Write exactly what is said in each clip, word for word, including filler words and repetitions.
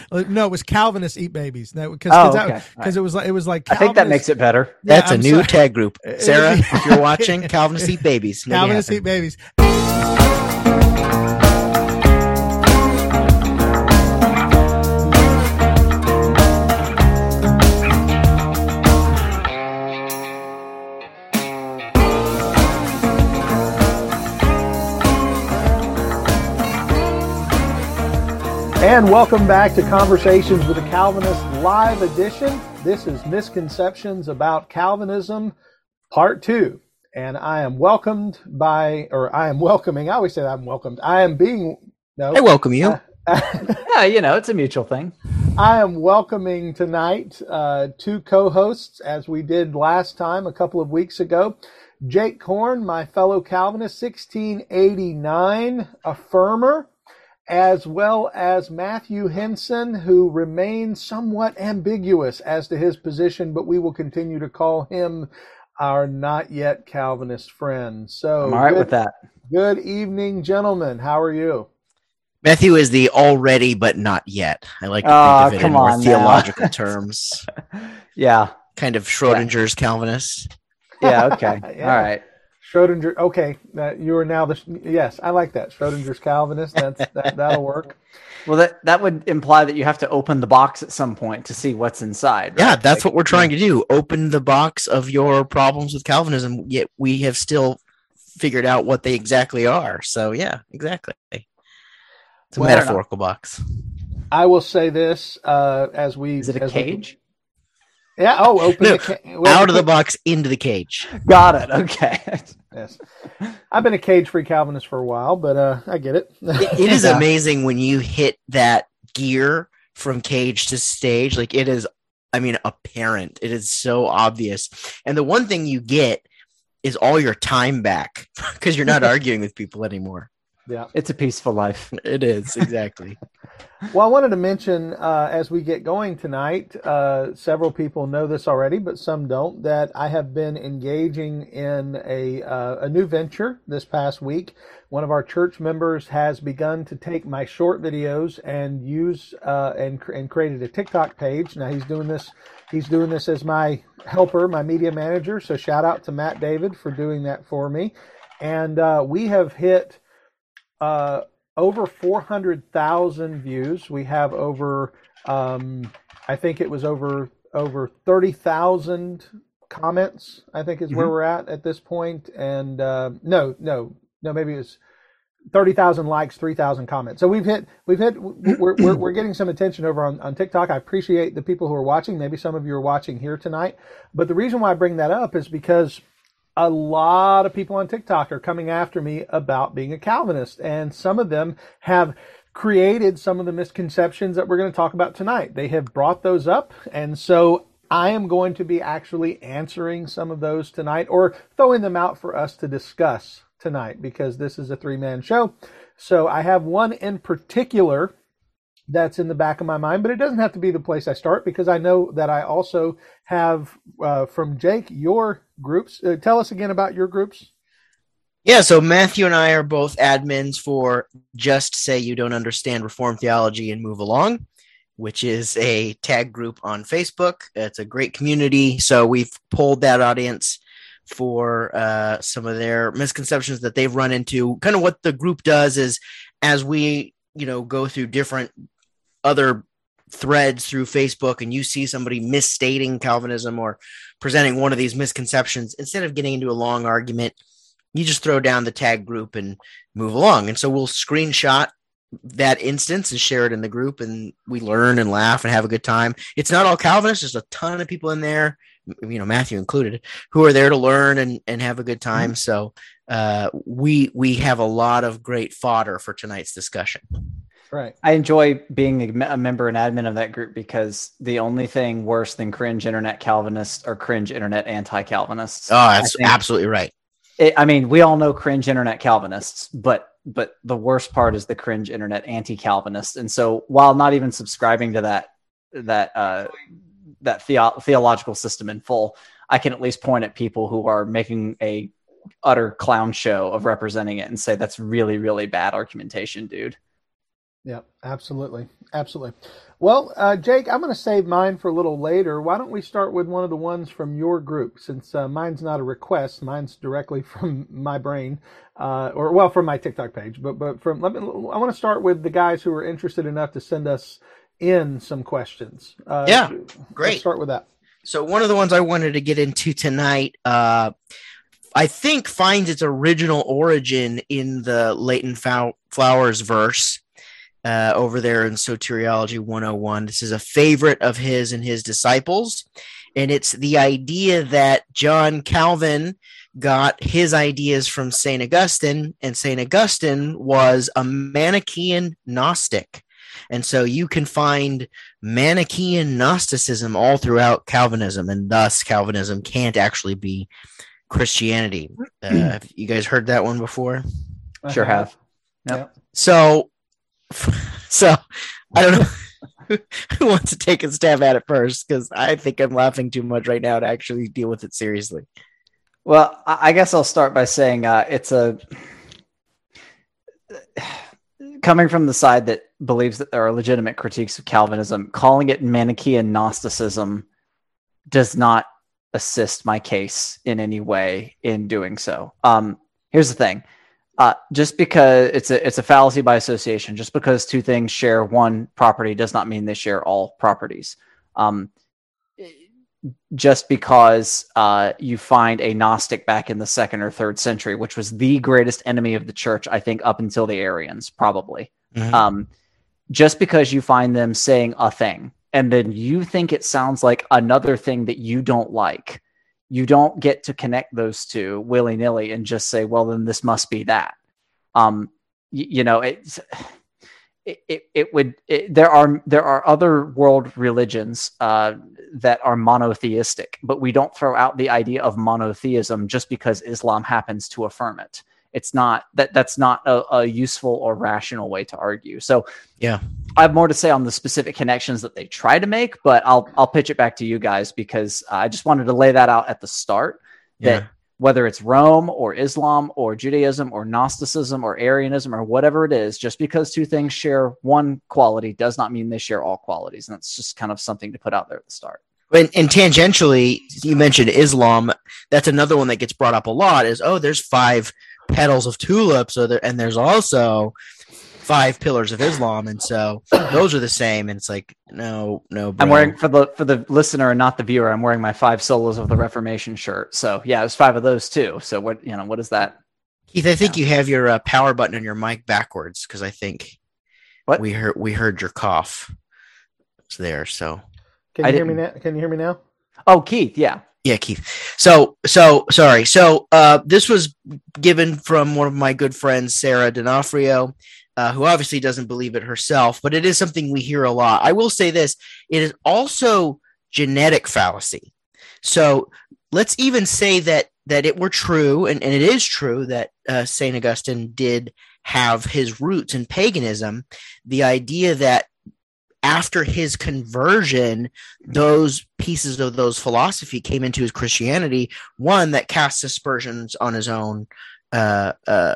Uh, no, it was Calvinists eat babies. Because oh, okay. right. it was like it was like Calvinists, I think that makes it better. Yeah, That's I'm a new sorry. tag group, Sarah. If you're watching, Calvinists eat babies. Make Calvinists eat babies. And welcome back to Conversations with a Calvinist live edition. This is Misconceptions About Calvinism, part two. And I am welcomed by, or I am welcoming, I always say I'm welcomed. I am being, no. I welcome you. Uh, yeah, you know, it's a mutual thing. I am welcoming tonight uh, two co-hosts, as we did last time a couple of weeks ago. Jake Korn, my fellow Calvinist, sixteen eighty-nine affirmer, as well as Matthew Henson, who remains somewhat ambiguous as to his position, but we will continue to call him our not yet Calvinist friend. So I'm all right good, with that. Good evening, gentlemen. How are you? Matthew is the already but not yet. I like to oh, think of it come in more on theological terms. Yeah. Kind of Schrodinger's yeah. Calvinist. Yeah, okay. yeah. All right. Schrodinger, okay, uh, you are now the, yes, I like that. Schrodinger's Calvinist, that's, that, that'll work. Well, that, that would imply that you have to open the box at some point to see what's inside. Right? Yeah, that's like, what we're trying to do. Open the box of your problems with Calvinism, yet we have still figured out what they exactly are. So, yeah, exactly. It's a well, metaphorical box. I will say this, uh, as we... Is it a cage? We, yeah, oh, open no, the ca- well, out of the box into the cage. Got it, okay. Yes. I've been a cage-free Calvinist for a while, but uh, I get it. it. It is yeah. amazing when you hit that gear from cage to stage. Like, it is, I mean, apparent. It is so obvious. And the one thing you get is all your time back because you're not arguing with people anymore. Yeah, it's a peaceful life. It is, exactly. Well, I wanted to mention uh, as we get going tonight, uh, several people know this already, but some don't, that I have been engaging in a uh, a new venture this past week. One of our church members has begun to take my short videos and use uh, and and created a TikTok page. Now he's doing this. He's doing this as my helper, my media manager. So shout out to Matt David for doing that for me. And uh, we have hit uh, over four hundred thousand views. We have over, um, I think it was over over thirty thousand comments, I think is mm-hmm. where we're at at this point. And uh, no, no, no, maybe it's thirty thousand likes, three thousand comments. So we've hit, we've hit, we're, we're, we're getting some attention over on, on TikTok. I appreciate the people who are watching. Maybe some of you are watching here tonight. But the reason why I bring that up is because a lot of people on TikTok are coming after me about being a Calvinist, and some of them have created some of the misconceptions that we're going to talk about tonight. They have brought those up, and so I am going to be actually answering some of those tonight, or throwing them out for us to discuss tonight, because this is a three-man show. So I have one in particular that's in the back of my mind, but it doesn't have to be the place I start, because I know that I also have uh, from Jake your groups. Uh, tell us again about your groups. Yeah, so Matthew and I are both admins for Just Say You Don't Understand Reformed Theology and Move Along, which is a tag group on Facebook. It's a great community, so we've polled that audience for uh, some of their misconceptions that they've run into. Kind of what the group does is, as we, you know, go through different other threads through Facebook and you see somebody misstating Calvinism or presenting one of these misconceptions, instead of getting into a long argument, you just throw down the tag group and move along. And so we'll screenshot that instance and share it in the group, and we learn and laugh and have a good time. It's not all Calvinists. There's a ton of people in there, you know, Matthew included, who are there to learn and, and have a good time. Mm-hmm. So uh, we we have a lot of great fodder for tonight's discussion. Right. I enjoy being a member and admin of that group, because the only thing worse than cringe internet Calvinists are cringe internet anti-Calvinists. Oh, that's absolutely right. It, I mean, we all know cringe internet Calvinists, but but the worst part is the cringe internet anti-Calvinists. And so, while not even subscribing to that that uh, that theo- theological system in full, I can at least point at people who are making a utter clown show of representing it and say that's really, really bad argumentation, dude. Yeah, absolutely. Absolutely. Well, uh, Jake, I'm going to save mine for a little later. Why don't we start with one of the ones from your group, since uh, mine's not a request. Mine's directly from my brain, uh, or, well, from my TikTok page. But but from let me, I want to start with the guys who are interested enough to send us in some questions. Uh, Yeah, Let's great. start with that. So one of the ones I wanted to get into tonight, uh, I think finds its original origin in the Leighton Flowers verse. Uh, over there in Soteriology one oh one. This is a favorite of his and his disciples. And it's the idea that John Calvin got his ideas from Saint Augustine, and Saint Augustine was a Manichaean Gnostic. And so you can find Manichaean Gnosticism all throughout Calvinism, and thus Calvinism can't actually be Christianity. Uh, have you guys heard that one before? Sure have. Yep. Yep. So, so I don't know who wants to take a stab at it first, because I think I'm laughing too much right now to actually deal with it seriously. Well, I I guess I'll start by saying uh, it's a coming from the side that believes that there are legitimate critiques of Calvinism. Calling it Manichaean Gnosticism does not assist my case in any way in doing so. Um, here's the thing. Uh, just because it's a it's a fallacy by association. Just because two things share one property does not mean they share all properties. Um, just because uh, you find a Gnostic back in the second or third century, which was the greatest enemy of the church, I think, up until the Arians, probably. Mm-hmm. Um, just because you find them saying a thing, and then you think it sounds like another thing that you don't like, you don't get to connect those two willy-nilly and just say, well, then this must be that. Um, you, you know, it's, it, it, it would, it, there are, there are other world religions uh, that are monotheistic, but we don't throw out the idea of monotheism just because Islam happens to affirm it. It's not that that's not a, a useful or rational way to argue. So yeah, I have more to say on the specific connections that they try to make, but I'll I'll pitch it back to you guys because I just wanted to lay that out at the start. That yeah. Whether it's Rome or Islam or Judaism or Gnosticism or Arianism or whatever it is, just because two things share one quality does not mean they share all qualities, and that's just kind of something to put out there at the start. And, and tangentially, you mentioned Islam. That's another one that gets brought up a lot. Is oh, there's five petals of tulips, so there, and there's also five pillars of Islam, and so those are the same. And it's like, no, no. Bro. I'm wearing for the for the listener and not the viewer. I'm wearing my five solas of the Reformation shirt. So yeah, there's five of those too. So what you know, what is that? Keith, I think yeah. you have your uh, power button on your mic backwards because I think what we heard we heard your cough. It's there. So can you I hear didn't... me now? Can you hear me now? Oh, Keith, yeah. Yeah, Keith. So, so sorry. So, uh, this was given from one of my good friends, Sarah D'Onofrio, uh, who obviously doesn't believe it herself, but it is something we hear a lot. I will say this: it is also genetic fallacy. So, let's even say that that it were true, and, and it is true that uh, Saint Augustine did have his roots in paganism. The idea that after his conversion, those pieces of those philosophy came into his Christianity, one that casts aspersions on his own uh, uh,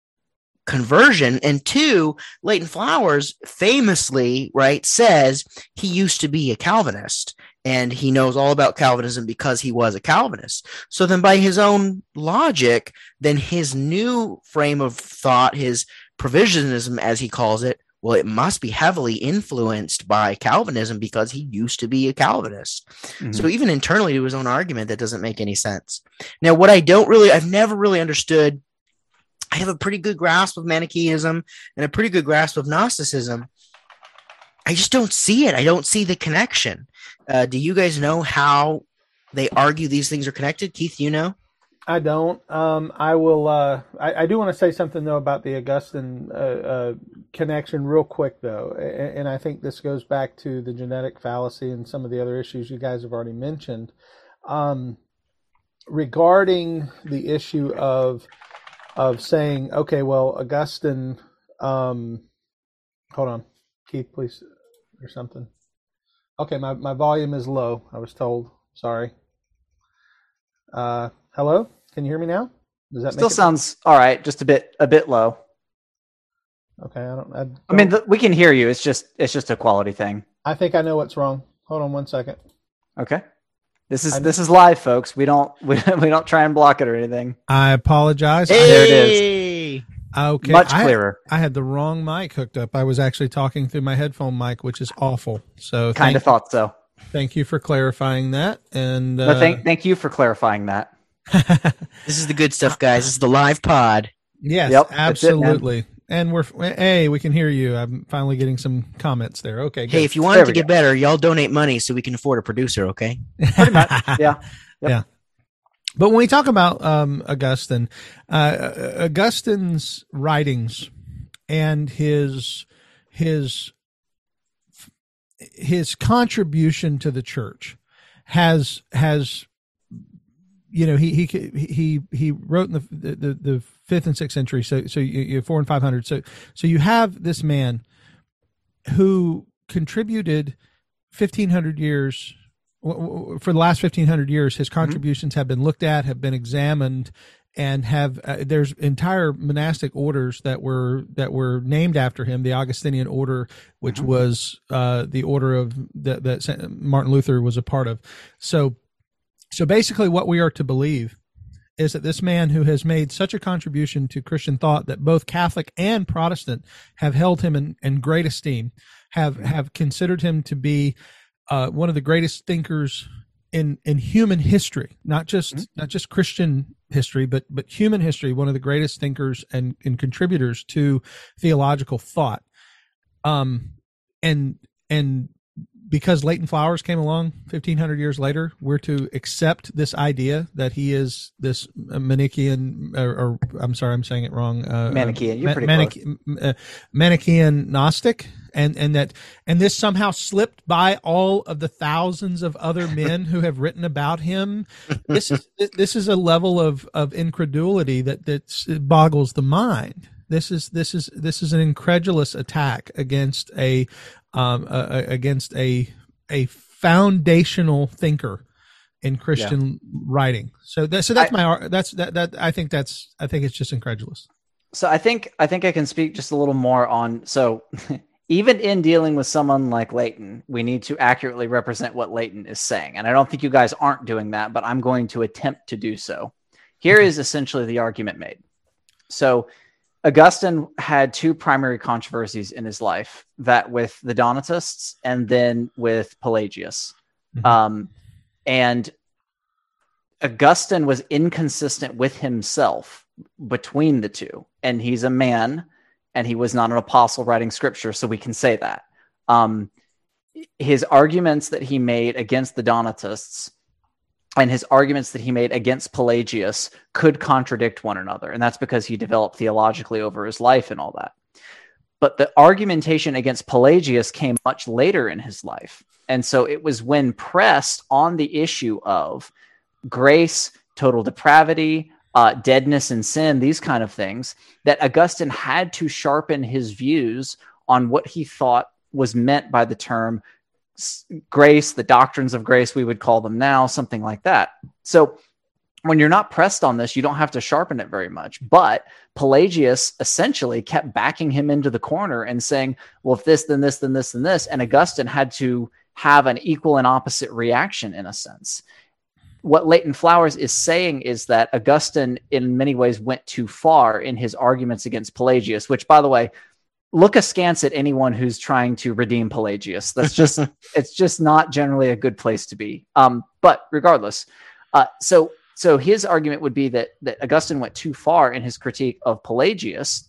conversion, and two, Leighton Flowers famously, right, says he used to be a Calvinist, and he knows all about Calvinism because he was a Calvinist. So then by his own logic, then his new frame of thought, his provisionism, as he calls it, well, it must be heavily influenced by Calvinism because he used to be a Calvinist. Mm-hmm. So even internally to his own argument, that doesn't make any sense. Now, what I don't really, I've never really understood, I have a pretty good grasp of Manichaeism and a pretty good grasp of Gnosticism. I just don't see it. I don't see the connection. Uh, do you guys know how they argue these things are connected? Keith, you know? I don't. Um, I will. Uh, I, I do want to say something though about the Augustine uh, uh, connection, real quick though, and, and I think this goes back to the genetic fallacy and some of the other issues you guys have already mentioned, um, regarding the issue of of saying, okay, well, Augustine. Um, hold on, Keith, please, or something. Okay, my my volume is low. I was told. Sorry. Uh, hello, can you hear me now? Does that still make it sounds all right? Just a bit, a bit low. Okay, I don't. I, don't, I mean, th- we can hear you. It's just it's just a quality thing. I think I know what's wrong. Hold on one second. Okay. This is I- this is live, folks. We don't we, we don't try and block it or anything. I apologize. Hey! There it is. Okay, Much I- clearer. I, had the wrong mic hooked up. I was actually talking through my headphone mic, which is awful. So Kind thank, of thought so. thank you for clarifying that. And uh, No, thank thank you for clarifying that. This is the good stuff, guys. This is the live pod. yes, Yep, that's it, man. absolutely. And we're hey, we can hear you. I'm finally getting some comments there. Okay, good. Hey, if you want There it to we get go. better, y'all donate money so we can afford a producer, okay? Pretty much. Yeah. Yep. Yeah. But when we talk about um, Augustine, uh, Augustine's writings and his his his contribution to the church has has you know he he he he wrote in the the, the fifth and sixth century, so so you, you four and five hundred. So so you have this man who contributed fifteen hundred years. For the last fifteen hundred years, his contributions have been looked at, have been examined, and have uh, there's entire monastic orders that were that were named after him. The Augustinian order, which Mhm. was uh, the order of that, that Saint Martin Luther was a part of. So, so basically, what we are to believe is that this man who has made such a contribution to Christian thought that both Catholic and Protestant have held him in, in great esteem, have have considered him to be Uh, one of the greatest thinkers in, in human history, not just Mm-hmm. not just Christian history, but but human history. One of the greatest thinkers and, and contributors to theological thought. Um, and and because Leighton Flowers came along fifteen hundred years later, we're to accept this idea that he is this Manichaean, or, or I'm sorry, I'm saying it wrong. Uh, Manichaean. You're Ma- pretty Manichae- uh, Manichaean Gnostic. And and that and this somehow slipped by all of the thousands of other men who have written about him. This is this is a level of, of incredulity that that boggles the mind. This is this is this is an incredulous attack against a um a, a- against a a foundational thinker in Christian writing. So that so that's I- my ar- that's that that I think that's I think it's just incredulous. So I think I think I can speak just a little more on so even in dealing with someone like Leighton, we need to accurately represent what Leighton is saying. And I don't think you guys aren't doing that, but I'm going to attempt to do so. Here is essentially the argument made. So Augustine had two primary controversies in his life, that with the Donatists and then with Pelagius. Mhm. Um, and Augustine was inconsistent with himself between the two. And he's a man, and he was not an apostle writing scripture, so we can say that. Um, his arguments that he made against the Donatists and his arguments that he made against Pelagius could contradict one another, and that's because he developed theologically over his life and all that. But the argumentation against Pelagius came much later in his life, and so it was when pressed on the issue of grace, total depravity, Uh, deadness and sin, these kind of things, that Augustine had to sharpen his views on what he thought was meant by the term s- grace, the doctrines of grace, we would call them now, something like that. So when you're not pressed on this, you don't have to sharpen it very much. But Pelagius essentially kept backing him into the corner and saying, well, if this, then this, then this, then this. And Augustine had to have an equal and opposite reaction in a sense. What Leighton Flowers is saying is that Augustine, in many ways, went too far in his arguments against Pelagius, which, by the way, look askance at anyone who's trying to redeem Pelagius. That's just, it's just not generally a good place to be. Um, but regardless, uh, so so his argument would be that that Augustine went too far in his critique of Pelagius,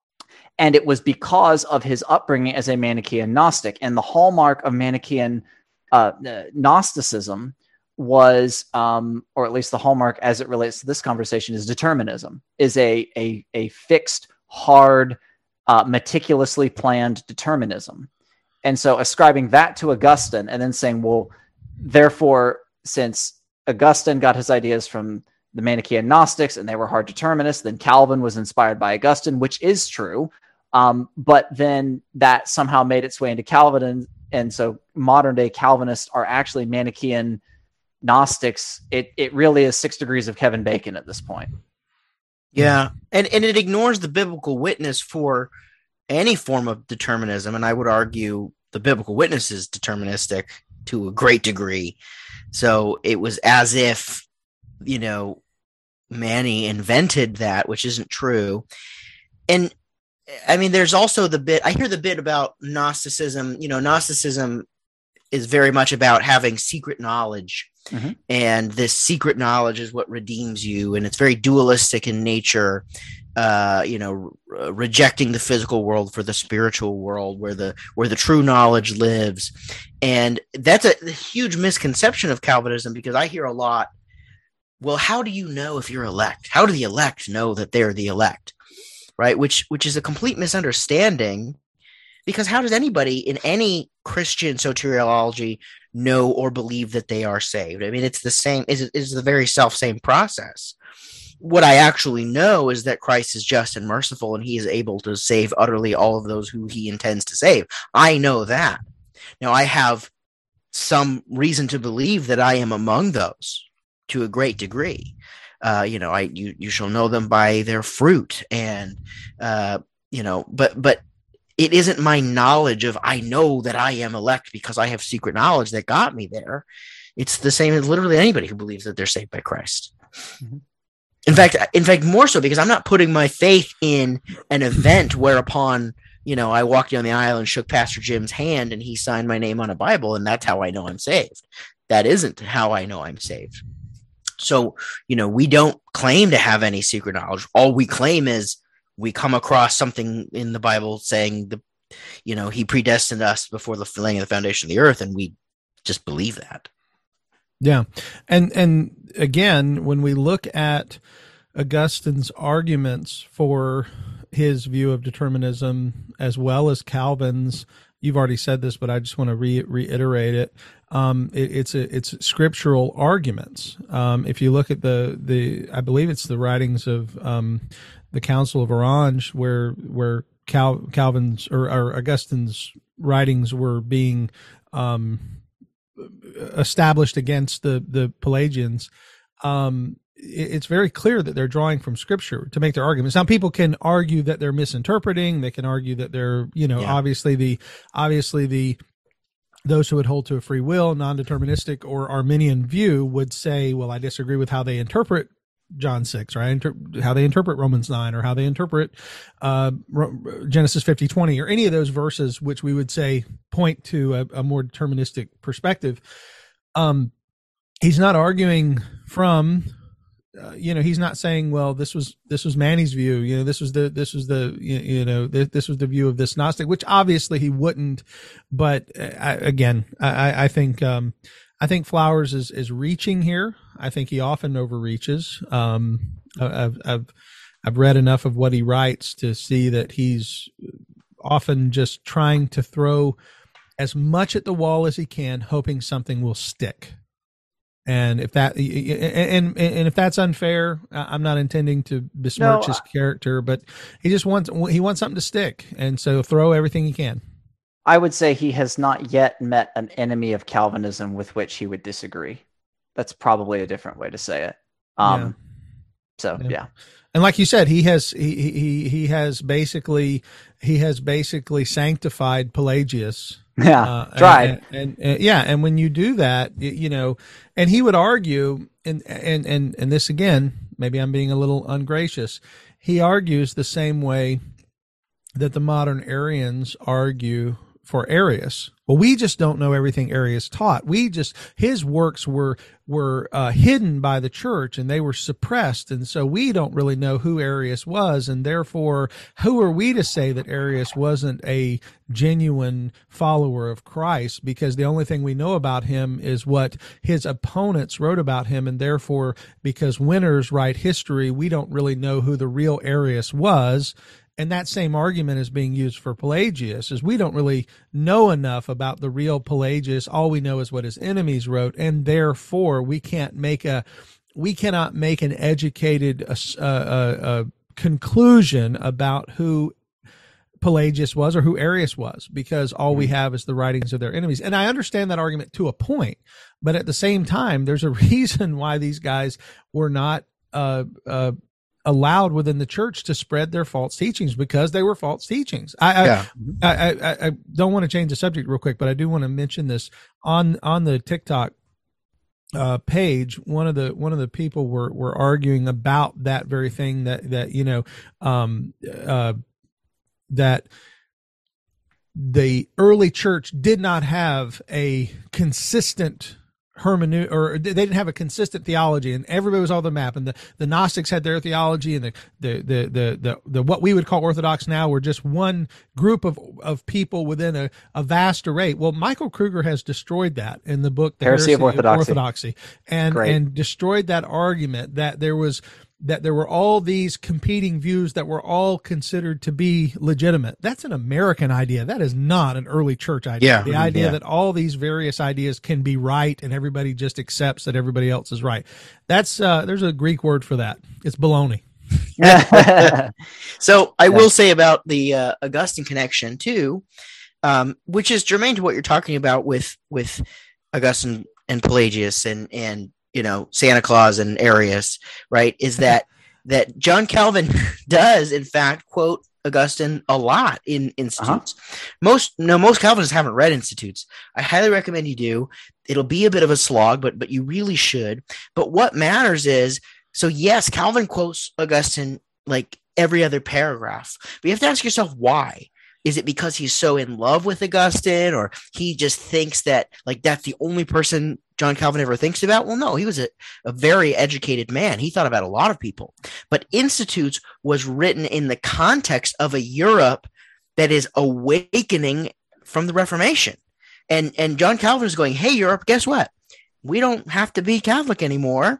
and it was because of his upbringing as a Manichaean Gnostic. And the hallmark of Manichaean uh, Gnosticism was, um, or at least the hallmark as it relates to this conversation, is determinism, is a a, a fixed, hard, uh, meticulously planned determinism. And so ascribing that to Augustine and then saying, well, therefore, since Augustine got his ideas from the Manichaean Gnostics and they were hard determinists, then Calvin was inspired by Augustine, which is true. Um, but then that somehow made its way into Calvin. And, and so modern day Calvinists are actually Manichaean Gnostics. It it really is six degrees of Kevin Bacon at this point. Yeah, and and it ignores the biblical witness for any form of determinism, and I would argue the biblical witness is deterministic to a great degree. So it was as if, you know, Manny invented that, which isn't true. And I mean, there's also the bit, I hear the bit about Gnosticism. You know, Gnosticism is very much about having secret knowledge. Mm-hmm. And this secret knowledge is what redeems you. And it's very dualistic in nature, uh, you know, re- rejecting the physical world for the spiritual world where the, where the true knowledge lives. And that's a, a huge misconception of Calvinism, because I hear a lot, well, how do you know if you're elect? How do the elect know that they're the elect? Right? Which, which is a complete misunderstanding, because how does anybody in any Christian soteriology know or believe that they are saved? I mean, it's the same, is is the very self same process. What I actually know is that Christ is just and merciful, and he is able to save utterly all of those who he intends to save. I know that. Now, I have some reason to believe that I am among those to a great degree. Uh, you know, I you you shall know them by their fruit, and uh, you know, but but it isn't my knowledge of I know that I am elect because I have secret knowledge that got me there. It's the same as literally anybody who believes that they're saved by Christ. Mm-hmm. In fact, in fact, more so, because I'm not putting my faith in an event whereupon, you know, I walked down the aisle and shook Pastor Jim's hand and he signed my name on a Bible, and that's how I know I'm saved. That isn't how I know I'm saved. So, you know, we don't claim to have any secret knowledge. All we claim is we come across something in the Bible saying, the, you know, he predestined us before the laying of the foundation of the earth, and we just believe that. Yeah. And, and again, when we look at Augustine's arguments for his view of determinism, as well as Calvin's, you've already said this, but I just want to re- reiterate it. Um, it, it's a, it's scriptural arguments. Um, if you look at the, the, I believe it's the writings of, um, the Council of Orange, where, where Cal, Calvin's or, or Augustine's writings were being, um, established against the, the Pelagians. Um, it, it's very clear that they're drawing from scripture to make their arguments. Now, people can argue that they're misinterpreting. They can argue that they're, you know, yeah. obviously the, obviously the, those who would hold to a free will, non-deterministic, or Arminian view would say, well, I disagree with how they interpret John six, right? Inter- how they interpret Romans nine, or how they interpret uh, Genesis fifty twenty, or any of those verses, which we would say point to a, a more deterministic perspective. Um, he's not arguing from, uh, you know, he's not saying, well, this was this was Manny's view, you know, this was the this was the you, you know this, this was the view of this Gnostic, which obviously he wouldn't. But I, again, I, I think. Um, I think Flowers is, is reaching here. I think he often overreaches. Um, I've, I've, I've read enough of what he writes to see that he's often just trying to throw as much at the wall as he can, hoping something will stick. And if that, and, and, and if that's unfair, I'm not intending to besmirch no, his character, but he just wants, he wants something to stick. And so throw everything he can. I would say he has not yet met an enemy of Calvinism with which he would disagree. That's probably a different way to say it. Um, yeah. So, yeah. yeah. And like you said, he has, he, he, he has basically, he has basically sanctified Pelagius. Yeah. Uh, tried. And, and, and yeah. And when you do that, you know, and he would argue, and, and, and, and this again, maybe I'm being a little ungracious. He argues the same way that the modern Arians argue for Arius. Well, we just don't know everything Arius taught. We just, his works were, were uh, hidden by the church, and they were suppressed. And so we don't really know who Arius was. And therefore, who are we to say that Arius wasn't a genuine follower of Christ? Because the only thing we know about him is what his opponents wrote about him. And therefore, because winners write history, we don't really know who the real Arius was. And that same argument is being used for Pelagius, is we don't really know enough about the real Pelagius. All we know is what his enemies wrote, and therefore we can't make a, we cannot make an educated uh, uh, uh, conclusion about who Pelagius was or who Arius was, because all we have is the writings of their enemies. And I understand that argument to a point, but at the same time, there's a reason why these guys were not uh, uh, allowed within the church to spread their false teachings because they were false teachings. I, Yeah. I, I, I, I don't want to change the subject real quick, but I do want to mention this on, on the TikTok uh, page. One of the, one of the people were, were arguing about that very thing that, that, you know, um, uh, that the early church did not have a consistent hermeneutic, or they didn't have a consistent theology, and everybody was on the map, and the, the Gnostics had their theology, and the, the, the, the, the, the, what we would call Orthodox now were just one group of, of people within a, a vast array. Well, Michael Kruger has destroyed that in the book, The Heresy, Heresy of Orthodoxy, of Orthodoxy and, Great. and destroyed that argument that there was, that there were all these competing views that were all considered to be legitimate. That's an American idea. That is not an early church idea. Yeah. The idea Yeah. that all these various ideas can be right and everybody just accepts that everybody else is right. That's, uh, there's a Greek word for that. It's baloney. So I will say about the uh, Augustine connection too, um, which is germane to what you're talking about with, with Augustine and Pelagius and, and, you know, Santa Claus and Arius, right? Is that, that John Calvin does in fact quote Augustine a lot in Institutes. Uh-huh. Most, no, most Calvinists haven't read Institutes. I highly recommend you do. It'll be a bit of a slog, but, but you really should. But what matters is, so yes, Calvin quotes Augustine like every other paragraph, but you have to ask yourself why. Is it because he's so in love with Augustine, or he just thinks that like that's the only person John Calvin ever thinks about? Well, no, he was a, a very educated man. He thought about a lot of people. But Institutes was written in the context of a Europe that is awakening from the Reformation. And, and John Calvin is going, hey, Europe, guess what? We don't have to be Catholic anymore.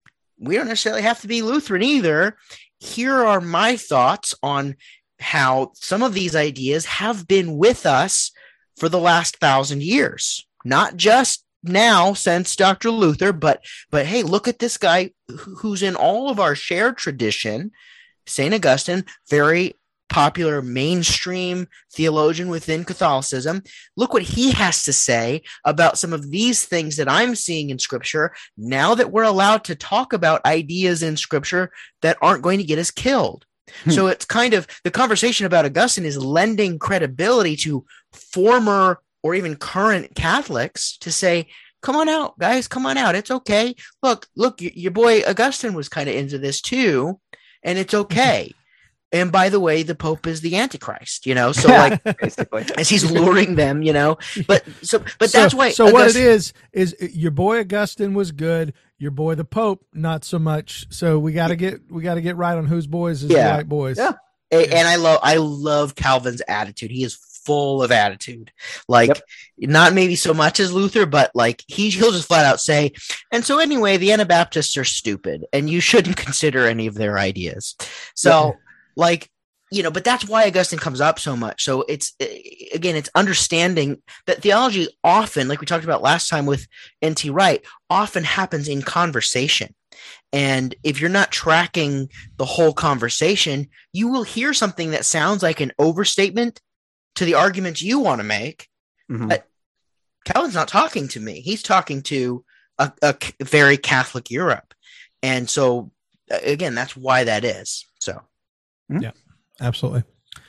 We don't necessarily have to be Lutheran either. Here are my thoughts on how some of these ideas have been with us for the last thousand years, not just now since Doctor Luther, but, but hey, look at this guy who's in all of our shared tradition, Saint Augustine, very popular mainstream theologian within Catholicism. Look what he has to say about some of these things that I'm seeing in Scripture now that we're allowed to talk about ideas in Scripture that aren't going to get us killed. Hmm. So it's kind of the conversation about Augustine is lending credibility to former or even current Catholics to say, come on out, guys, come on out. It's okay. Look, look, y- your boy Augustine was kind of into this too, and it's okay. And by the way, the Pope is the Antichrist, you know, so like basically as he's luring them, you know, but so, but so, that's why. So August- what it is, is your boy Augustine was good. Your boy, the Pope, not so much. So we got to get, we got to get right on whose boys is yeah. the right boys. Yeah. And, and I love, I love Calvin's attitude. He is full of attitude, like yep. not maybe so much as Luther, but like he, he'll just flat out say, and so anyway, the Anabaptists are stupid and you shouldn't consider any of their ideas. So yeah. like, you know, but that's why Augustine comes up so much. So it's, again, it's understanding that theology often, like we talked about last time with N T Wright, often happens in conversation. And if you're not tracking the whole conversation, you will hear something that sounds like an overstatement to the arguments you want to make. Mm-hmm. But Calvin's not talking to me. He's talking to a, a very Catholic Europe. And so, again, that's why that is. So, mm-hmm. yeah. Absolutely.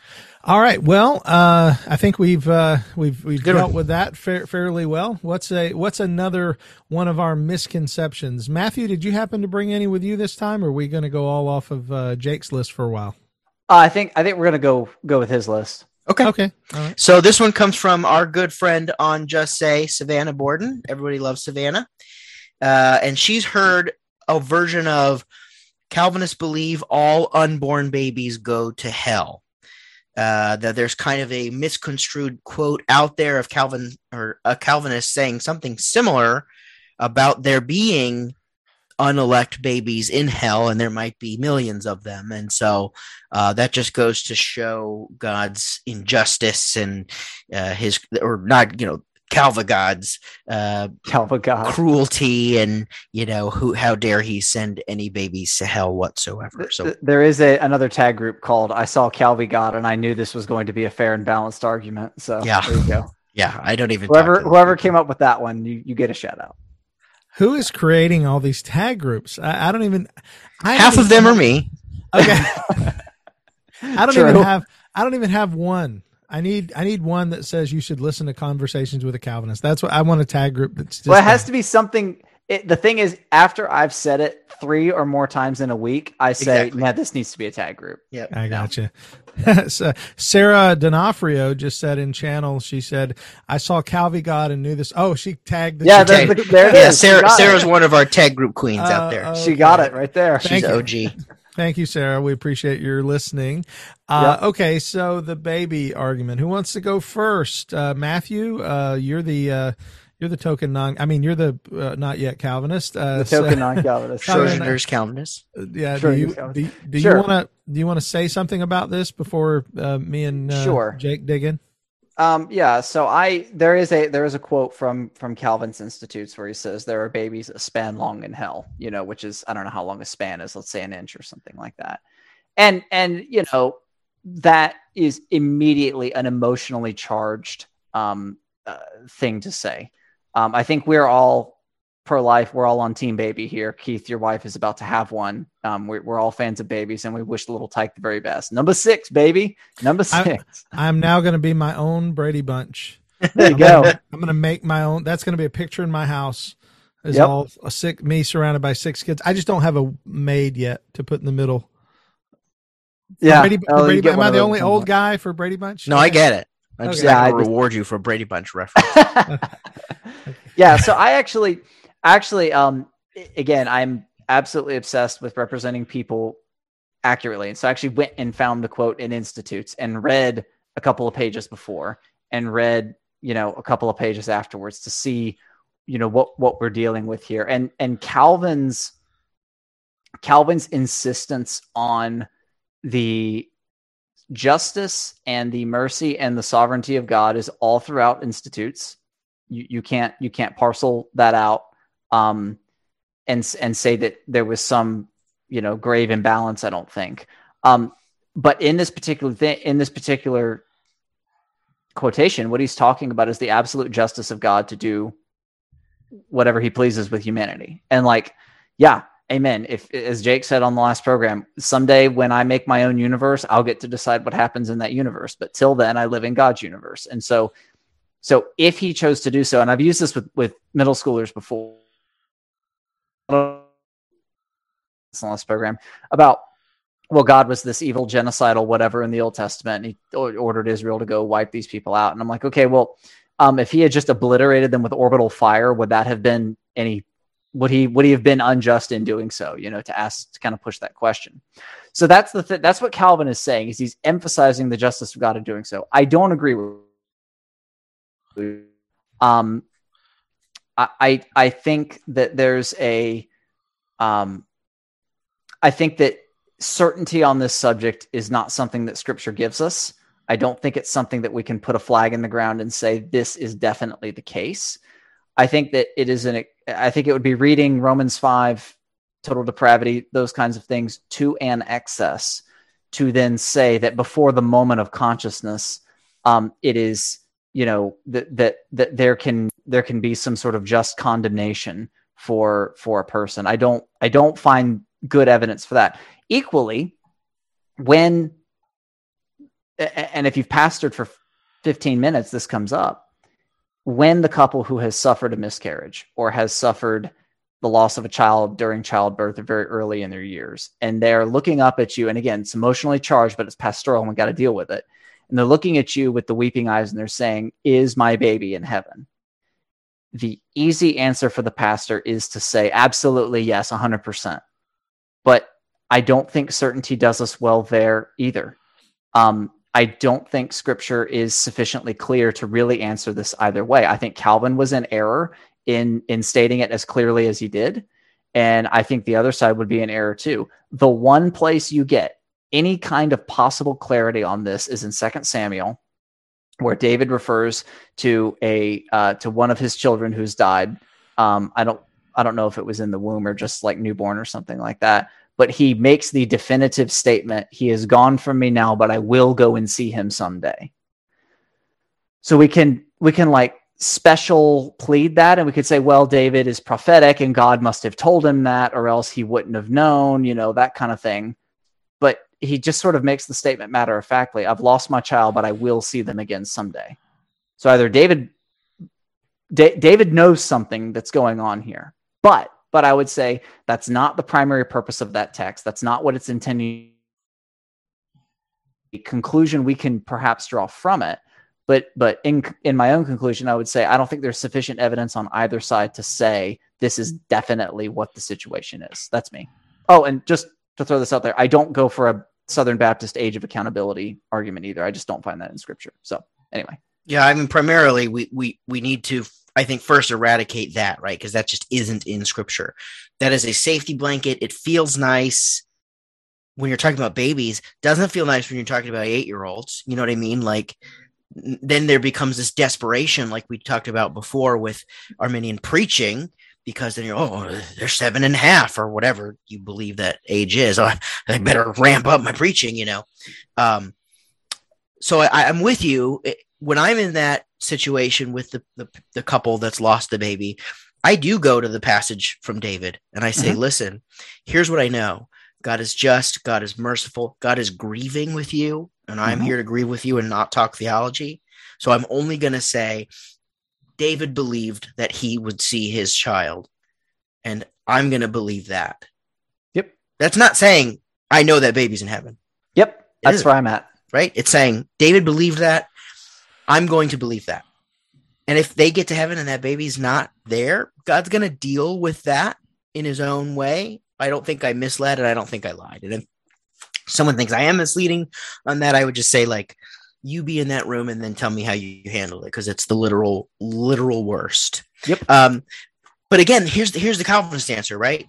All right. Well, uh, I think we've uh, we've we've Good dealt one. with that fa- fairly well. What's a what's another one of our misconceptions? Matthew, did you happen to bring any with you this time, or are we going to go all off of uh, Jake's list for a while? Uh, I think I think we're going to go go with his list. Okay. Okay. All right. So this one comes from our good friend on Just Say, Savannah Borden. Everybody loves Savannah, uh, and she's heard a version of Calvinists believe all unborn babies go to hell. Uh, that there's kind of a misconstrued quote out there of Calvin or a Calvinist saying something similar about there being unelect babies in hell, and there might be millions of them. And so uh, that just goes to show God's injustice and uh, his, or not, you know, Calva God's uh, Calva God cruelty, and you know who? How dare he send any babies to hell whatsoever? So there is a another tag group called "I Saw Calvi God," and I knew this was going to be a fair and balanced argument. So yeah, there you go. Yeah, I don't even whoever whoever came up with that one, you, you get a shout out. Who is creating all these tag groups? I, I don't even. I Half don't of them even, are me. Okay. I don't True. even have. I don't even have one. I need. I need one that says you should listen to Conversations with a Calvinist. That's what I want. A tag group that's just. Well, it has that. to be something. It, the thing is, after I've said it three or more times in a week, I say, Exactly. "Nah, this needs to be a tag group." Yep. I gotcha. So, Sarah D'Onofrio just said in channel, she said, I saw Calvi God and knew this. Oh, she tagged the Yeah, she there, tagged- the, there it Yeah, is. She Sarah, got Sarah's it. one of our tag group queens Uh, out there. oh. She got it right there. She's Thank you. O G. Thank you, Sarah. We appreciate your listening. Uh, Okay, so the baby argument. Who wants to go first? Uh, Matthew, uh, you're the uh, you're the token non. I mean, you're the uh, not yet Calvinist. Uh, The token non-Calvinist. Sure. Schrodinger's Calvinist. So, yeah. Sure, do you you do, Calvinist. you- do Sure. you want to do you want to say something about this before uh, me and uh, Sure. Jake dig in? Um, yeah, so I there is a there is a quote from from Calvin's Institutes where he says there are babies that span long in hell, you know, which is I don't know how long a span is, let's say an inch or something like that. And and you know, that is immediately an emotionally charged um uh, thing to say. Um, I think we're all pro-life. We're all on team baby here. Keith, your wife is about to have one. Um, we're, we're all fans of babies, and we wish little Tyke the very best. Number six, baby. Number I- six. I'm now going to be my own Brady Bunch. There you go. I'm going to make my own. That's going to be a picture in my house. Is Yep. all a sick me surrounded by six kids. I just don't have a maid yet to put in the middle. For Yeah. Brady, for Oh, you Brady, get Am one I of the those only at some old point. guy for Brady Bunch? No, I get it. I'm just Okay. not Yeah, going I to just- reward you for a Brady Bunch reference. Yeah, so I actually actually um again I'm absolutely obsessed with representing people accurately. And so I actually went and found the quote in Institutes and read a couple of pages before and read, you know, a couple of pages afterwards to see, you know, what what we're dealing with here. And and Calvin's Calvin's insistence on the justice and the mercy and the sovereignty of God is all throughout Institutes. You, you can't you can't parcel that out um, and and say that there was some, you know, grave imbalance. I don't think. Um, but in this particular thing, in this particular quotation, what he's talking about is the absolute justice of God to do whatever He pleases with humanity. And like, yeah, amen. If, as Jake said on the last program, someday when I make my own universe, I'll get to decide what happens in that universe. But till then, I live in God's universe, and so. So if He chose to do so, and I've used this with, with middle schoolers before, this last program about, well, God was this evil genocidal whatever in the Old Testament, and He ordered Israel to go wipe these people out. And I'm like, okay, well, um, if He had just obliterated them with orbital fire, would that have been any? Would he would he have been unjust in doing so? You know, to ask to kind of push that question. So that's the th- that's what Calvin is saying, is he's emphasizing the justice of God in doing so. I don't agree with. Um, I I think that there's a, um, I think that certainty on this subject is not something that Scripture gives us. I don't think it's something that we can put a flag in the ground and say this is definitely the case. I think that it is an. I think it would be reading Romans five, total depravity, those kinds of things to an excess, to then say that before the moment of consciousness, um, it is. You know, that, that, that there can, there can be some sort of just condemnation for, for a person. I don't, I don't find good evidence for that. Equally, when, and if you've pastored for fifteen minutes, this comes up, when the couple who has suffered a miscarriage or has suffered the loss of a child during childbirth or very early in their years, and they're looking up at you, and again, it's emotionally charged, but it's pastoral and we got to deal with it. And they're looking at you with the weeping eyes and they're saying, is my baby in heaven? The easy answer for the pastor is to say, absolutely, yes, one hundred percent. But I don't think certainty does us well there either. Um, I don't think Scripture is sufficiently clear to really answer this either way. I think Calvin was in error in, in stating it as clearly as he did. And I think the other side would be in error too. The one place you get any kind of possible clarity on this is in Second Samuel, where David refers to a uh, to one of his children who's died. Um, I don't I don't know if it was in the womb or just like newborn or something like that. But he makes the definitive statement: "He is gone from me now, but I will go and see him someday." So we can we can like special plead that, and we could say, well, David is prophetic, and God must have told him that, or else he wouldn't have known. You know, that kind of thing. but he just sort of makes the statement matter of factly, I've lost my child, but I will see them again someday. So either David, D- David knows something that's going on here, but, but I would say that's not the primary purpose of that text. That's not what it's intending. The conclusion we can perhaps draw from it. But but in in my own conclusion, I would say I don't think there's sufficient evidence on either side to say this is definitely what the situation is. That's me. Oh, and just to throw this out there, I don't go for a Southern Baptist age of accountability argument either. I just don't find that in Scripture. So anyway. Yeah, I mean, primarily we we we need to, I think, first eradicate that, right? Because that just isn't in Scripture. That is a safety blanket. It feels nice when you're talking about babies. Doesn't feel nice when you're talking about eight-year-olds. You know what I mean? Like, then there becomes this desperation, like we talked about before with Arminian preaching, because then you're, oh, they're seven and a half or whatever you believe that age is. Oh, I better ramp up my preaching, you know? Um, so I, I'm with you. When I'm in that situation with the, the, the couple that's lost the baby, I do go to the passage from David and I say, mm-hmm. listen, here's what I know. God is just, God is merciful, God is grieving with you, and I'm mm-hmm. here to grieve with you and not talk theology. So I'm only going to say David believed that he would see his child, and I'm going to believe that. Yep. That's not saying I know that baby's in heaven. Yep. That's where I'm at. Right? It's saying David believed that. I'm going to believe that. And if they get to heaven and that baby's not there, God's going to deal with that in his own way. I don't think I misled and I don't think I lied. And if someone thinks I am misleading on that, I would just say, like, you be in that room and then tell me how you handle it, because it's the literal, literal worst. Yep. Um, but again, here's the, here's the Calvinist answer, right?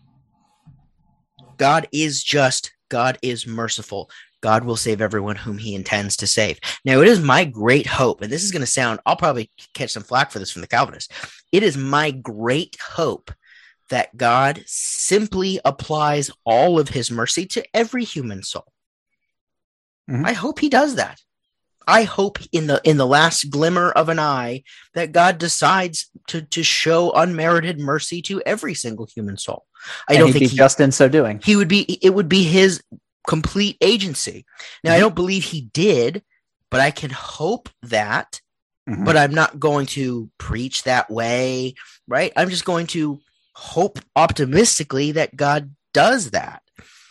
God is just. God is merciful. God will save everyone whom he intends to save. Now, it is my great hope, and this is going to sound, I'll probably catch some flack for this from the Calvinists. It is my great hope that God simply applies all of his mercy to every human soul. Mm-hmm. I hope he does that. I hope in the in the last glimmer of an eye that God decides to, to show unmerited mercy to every single human soul. I and don't he'd think be he, just in so doing. He would be it would be his complete agency. Now, mm-hmm. I don't believe he did, but I can hope that, mm-hmm. but I'm not going to preach that way, right? I'm just going to hope optimistically that God does that.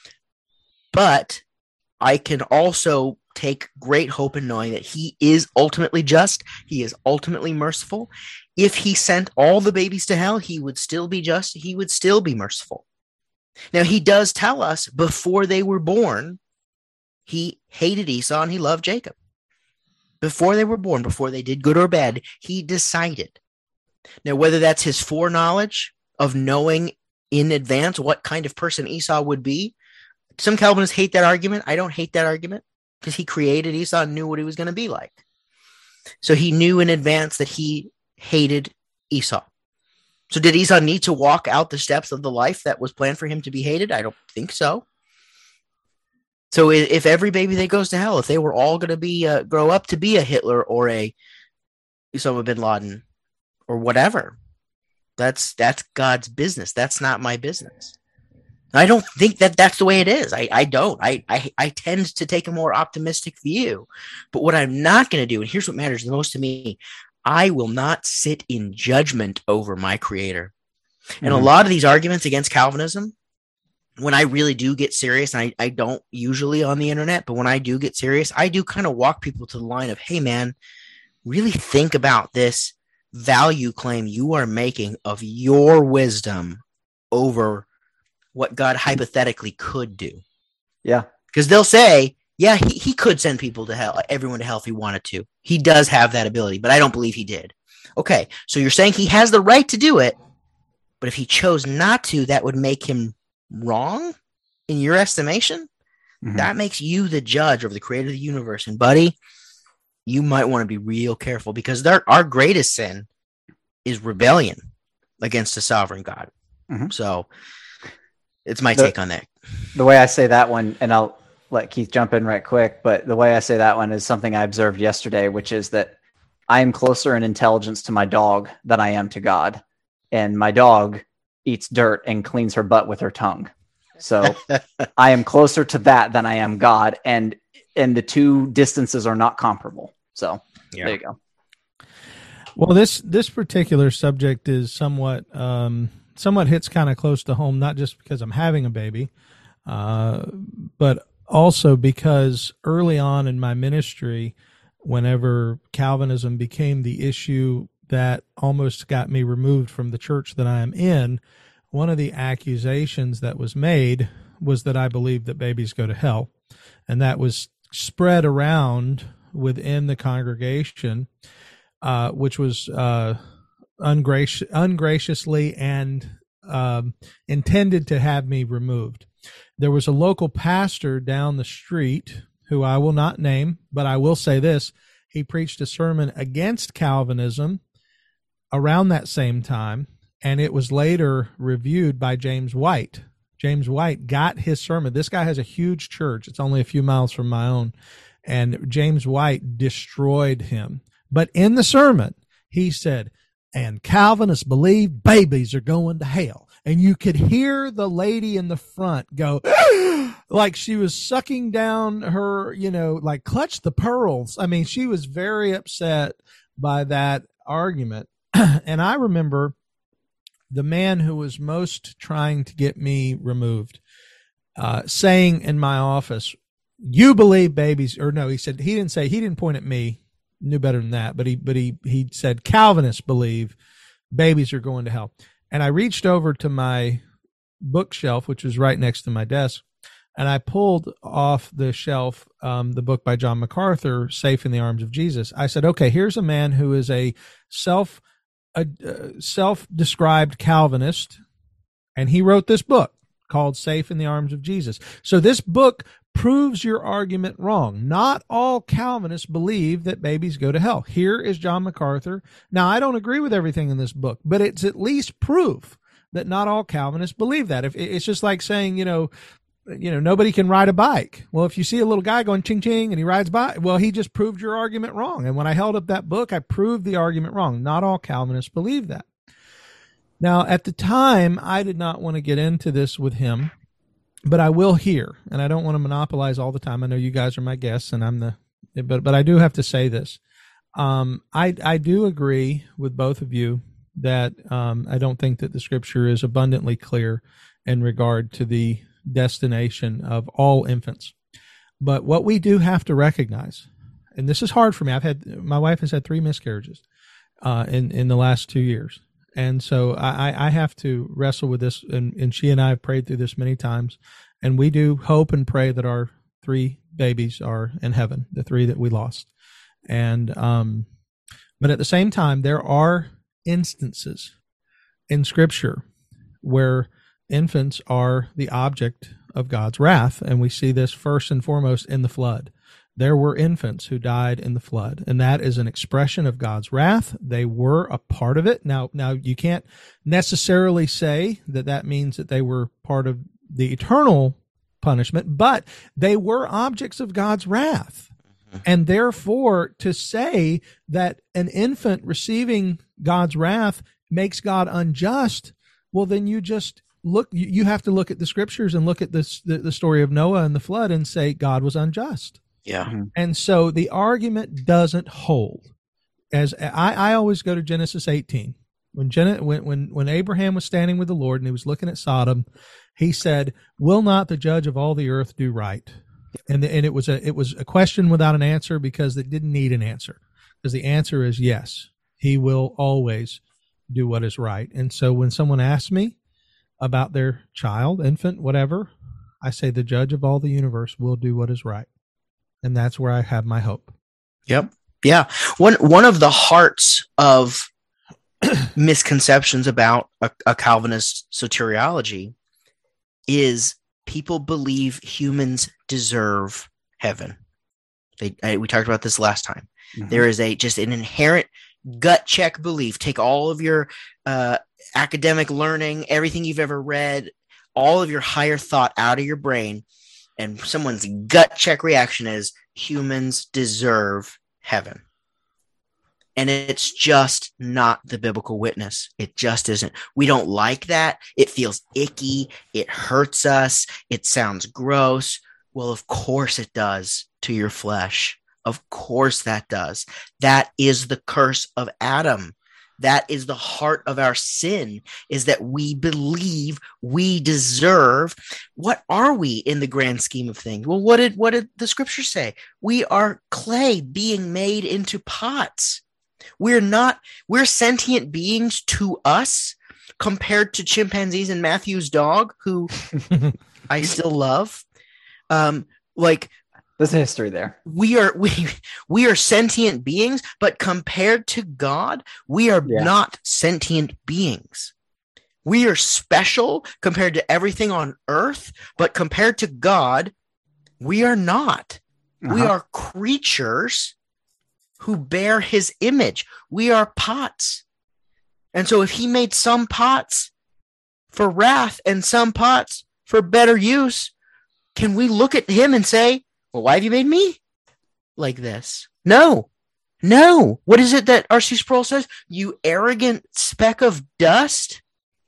But I can also take great hope in knowing that he is ultimately just. He is ultimately merciful. If he sent all the babies to hell, he would still be just. He would still be merciful. Now, he does tell us before they were born, he hated Esau and he loved Jacob. Before they were born, before they did good or bad, he decided. Now, whether that's his foreknowledge of knowing in advance what kind of person Esau would be, some Calvinists hate that argument. I don't hate that argument, because he created Esau and knew what he was going to be like. So he knew in advance that he hated Esau. So did Esau need to walk out the steps of the life that was planned for him to be hated? I don't think so. So if every baby that goes to hell, if they were all going to be uh, grow up to be a Hitler or a Osama bin Laden or whatever, that's that's God's business. That's not my business. I don't think that that's the way it is. I, I don't. I, I I tend to take a more optimistic view. But what I'm not going to do, and here's what matters the most to me, I will not sit in judgment over my Creator. And mm-hmm. a lot of these arguments against Calvinism, when I really do get serious, and I, I don't usually on the internet, but when I do get serious, I do kind of walk people to the line of, hey, man, really think about this value claim you are making of your wisdom over what God hypothetically could do. Yeah. Because they'll say, yeah, he, he could send people to hell, everyone to hell if he wanted to. He does have that ability, but I don't believe he did. Okay, so you're saying he has the right to do it, but if he chose not to, that would make him wrong in your estimation? Mm-hmm. That makes you the judge over the creator of the universe. And buddy, you might want to be real careful, because our greatest sin is rebellion against a sovereign God. Mm-hmm. So it's my the, take on that. The way I say that one, and I'll let Keith jump in right quick, but the way I say that one is something I observed yesterday, which is that I am closer in intelligence to my dog than I am to God. And my dog eats dirt and cleans her butt with her tongue. So I am closer to that than I am God, and and the two distances are not comparable. So yeah. There you go. Well, this this particular subject is somewhat um, somewhat hits kind of close to home, not just because I'm having a baby, uh, but also because early on in my ministry, whenever Calvinism became the issue that almost got me removed from the church that I am in, one of the accusations that was made was that I believed that babies go to hell, and that was spread around within the congregation. Uh, which was uh, ungracious, ungraciously and um, intended to have me removed. There was a local pastor down the street who I will not name, but I will say this. He preached a sermon against Calvinism around that same time, and it was later reviewed by James White. James White got his sermon. This guy has a huge church. It's only a few miles from my own, and James White destroyed him. But in the sermon, he said, and Calvinists believe babies are going to hell. And you could hear the lady in the front go, like she was sucking down her, you know, like clutch the pearls. I mean, she was very upset by that argument. And I remember the man who was most trying to get me removed, uh, saying in my office, you believe babies, or no, he said, he didn't say, he didn't point at me. Knew better than that, but he but he he said Calvinists believe babies are going to hell. And I reached over to my bookshelf, which was right next to my desk, and I pulled off the shelf um, the book by John MacArthur, Safe in the Arms of Jesus. I said, okay, here's a man who is a self a, uh, self-described Calvinist, and he wrote this book called Safe in the Arms of Jesus. So this book proves your argument wrong. Not all Calvinists believe that babies go to hell. Here is John MacArthur. Now, I don't agree with everything in this book, but it's at least proof that not all Calvinists believe that. If it's just like saying, you know, you know, nobody can ride a bike. Well, if you see a little guy going ching ching and he rides by, well, he just proved your argument wrong. And when I held up that book, I proved the argument wrong. Not all Calvinists believe that. Now, at the time, I did not want to get into this with him, but I will here, and I don't want to monopolize all the time. I know you guys are my guests, and I'm the, but but I do have to say this. Um, I I do agree with both of you that um, I don't think that the Scripture is abundantly clear in regard to the destination of all infants. But what we do have to recognize, and this is hard for me. I've had my wife has had three miscarriages uh, in in the last two years. And so I, I have to wrestle with this, and, and she and I have prayed through this many times, and we do hope and pray that our three babies are in heaven, the three that we lost. And um, but at the same time, there are instances in Scripture where infants are the object of God's wrath, and we see this first and foremost in the flood. There were infants who died in the flood, and that is an expression of God's wrath. They were a part of it. Now, now you can't necessarily say that that means that they were part of the eternal punishment, but they were objects of God's wrath. And therefore, to say that an infant receiving God's wrath makes God unjust, well, then you just look, you have to look at the Scriptures and look at this, the, the story of Noah and the flood and say God was unjust. Yeah. And so the argument doesn't hold. As I, I always go to Genesis eighteen. When, Gen, when when when Abraham was standing with the Lord and he was looking at Sodom, he said, "Will not the judge of all the earth do right?" And the, and it was a it was a question without an answer because it didn't need an answer. Because the answer is yes, he will always do what is right. And so when someone asks me about their child, infant, whatever, I say the judge of all the universe will do what is right. And that's where I have my hope. Yep. Yeah. One one of the hearts of misconceptions about a, a Calvinist soteriology is people believe humans deserve heaven. They, I, we talked about this last time. Mm-hmm. There is a just an inherent gut check belief. Take all of your uh, academic learning, everything you've ever read, all of your higher thought out of your brain, and someone's gut check reaction is humans deserve heaven. And it's just not the biblical witness. It just isn't. We don't like that. It feels icky. It hurts us. It sounds gross. Well, of course it does to your flesh. Of course that does. That is the curse of Adam. That is the heart of our sin, is that we believe we deserve. What are we in the grand scheme of things? Well, what did, what did the scripture say? We are clay being made into pots. We're not, we're sentient beings to us compared to chimpanzees and Matthew's dog, who I still love. Um, like, there's a history there. We are, we, we are sentient beings, but compared to God, we are Yeah. not sentient beings. We are special compared to everything on earth, but compared to God, we are not. We Uh-huh. are creatures who bear his image. We are pots. And so if he made some pots for wrath and some pots for better use, can we look at him and say, well, why have you made me like this? No, no. What is it that R C Sproul says? You arrogant speck of dust.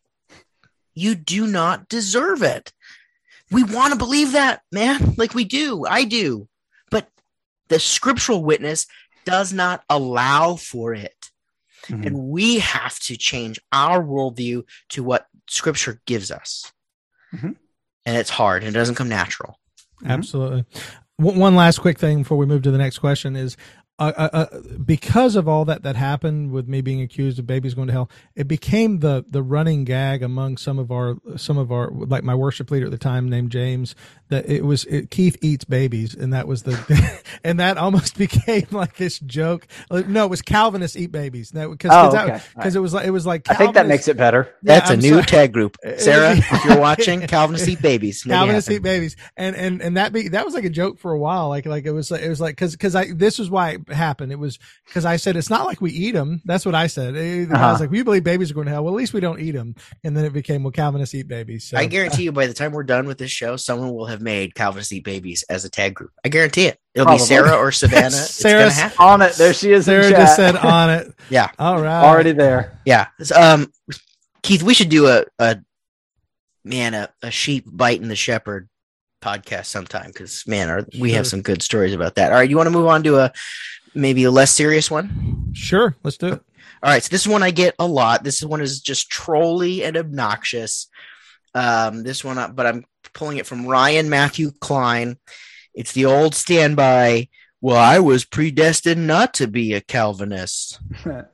You do not deserve it. We want to believe that, man. Like we do. I do. But the scriptural witness does not allow for it. Mhm. And we have to change our worldview to what scripture gives us. Mhm. And it's hard and it doesn't come natural. Absolutely. One one last quick thing before we move to the next question is, uh, uh, uh, because of all that that happened with me being accused of babies going to hell, it became the the running gag among some of our some of our like my worship leader at the time named James, that it was it, Keith eats babies, and that was the and that almost became like this joke. Like, no, it was Calvinists eat babies. That because Oh, because okay. All right. it was like it was like I think that makes Calvinists- it better. Yeah, That's I'm a new sorry. tag group. It was- Sarah, if you're watching, Calvinists eat babies. Make it Calvinists happen. eat babies, and and and that be that was like a joke for a while. Like like it was like it was like because because I this is why it happened. It was because I said it's not like we eat them. That's what I said. Eh, The Uh-huh. guy's like, we believe babies are going to hell. Well, at least we don't eat them. And then it became, well, Calvinists eat babies. So I guarantee you by the time we're done with this show, someone will have made Calvinists Eat Babies as a tag group. I guarantee it. It'll Probably. be Sarah or Savannah. It's Sarah's- gonna happen. On it. There she is. in Sarah chat. just said on it. Yeah. All right. Already there. Yeah. So, um, Keith, we should do a, a man, a, a sheep biting the shepherd podcast sometime because, man, our, we have Sure. some good stories about that. All right. You want to move on to a maybe a less serious one? Sure. Let's do it. All right, so this one I get a lot. This one is just trolly and obnoxious. Um, this one, uh, but I'm pulling it from Ryan Matthew Klein. It's the old standby. Well, I was predestined not to be a Calvinist. Oh,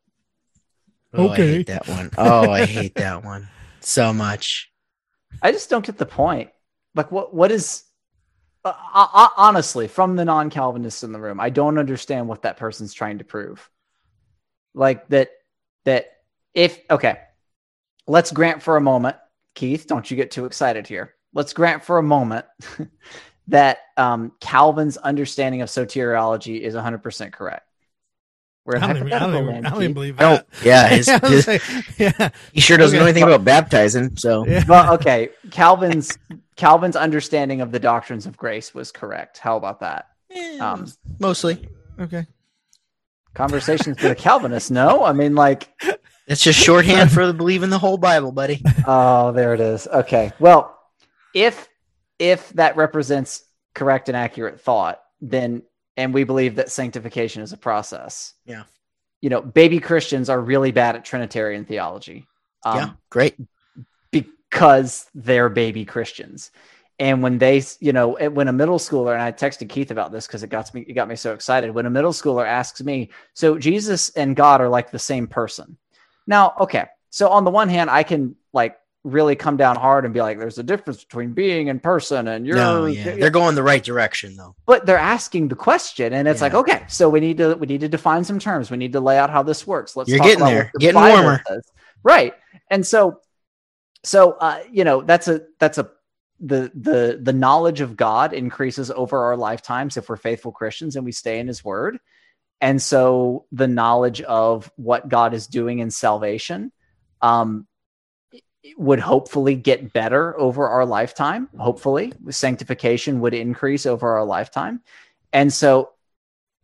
I Okay. hate that one. Oh, I hate that one so much. I just don't get the point. Like, what? What is? Uh, uh, honestly, from the non-Calvinists in the room, I don't understand what that person's trying to prove. Like that. That if okay, let's grant for a moment, Keith. Don't you get too excited here. Let's grant for a moment that um, Calvin's understanding of soteriology is one hundred percent correct. We're in I don't, even, I, don't hypothetical even, land, I don't even Keith. believe I that. don't. Yeah, his, I was his, like, yeah. he sure doesn't know Okay. anything about baptizing. So Yeah. Well, okay, Calvin's Calvin's understanding of the doctrines of grace was correct. How about that? Eh, Um, mostly. Okay. Conversations with a Calvinist? No, I mean, like, That's just shorthand for the believe in the whole Bible, buddy. oh, there it is. Okay, well, if if that represents correct and accurate thought, then and we believe that sanctification is a process. Yeah. You know, baby Christians are really bad at Trinitarian theology. Um, Yeah, great. because they're baby Christians. And when they, you know, when a middle schooler, and I texted Keith about this because it got me, it got me so excited. When a middle schooler asks me, so Jesus and God are like the same person. Now, okay. So on the one hand, I can like really come down hard and be like, there's a difference between being in person and you're, No, yeah. They're going the right direction though. but they're asking the question and it's Yeah. like, okay, so we need to, we need to define some terms. We need to lay out how this works. Let's You're talk getting about there. what the Getting Bible warmer. says. Right. And so, so, uh, you know, that's a, that's a, the, the, the knowledge of God increases over our lifetimes if we're faithful Christians and we stay in his word. And so the knowledge of what God is doing in salvation, um, would hopefully get better over our lifetime. Hopefully sanctification would increase over our lifetime. And so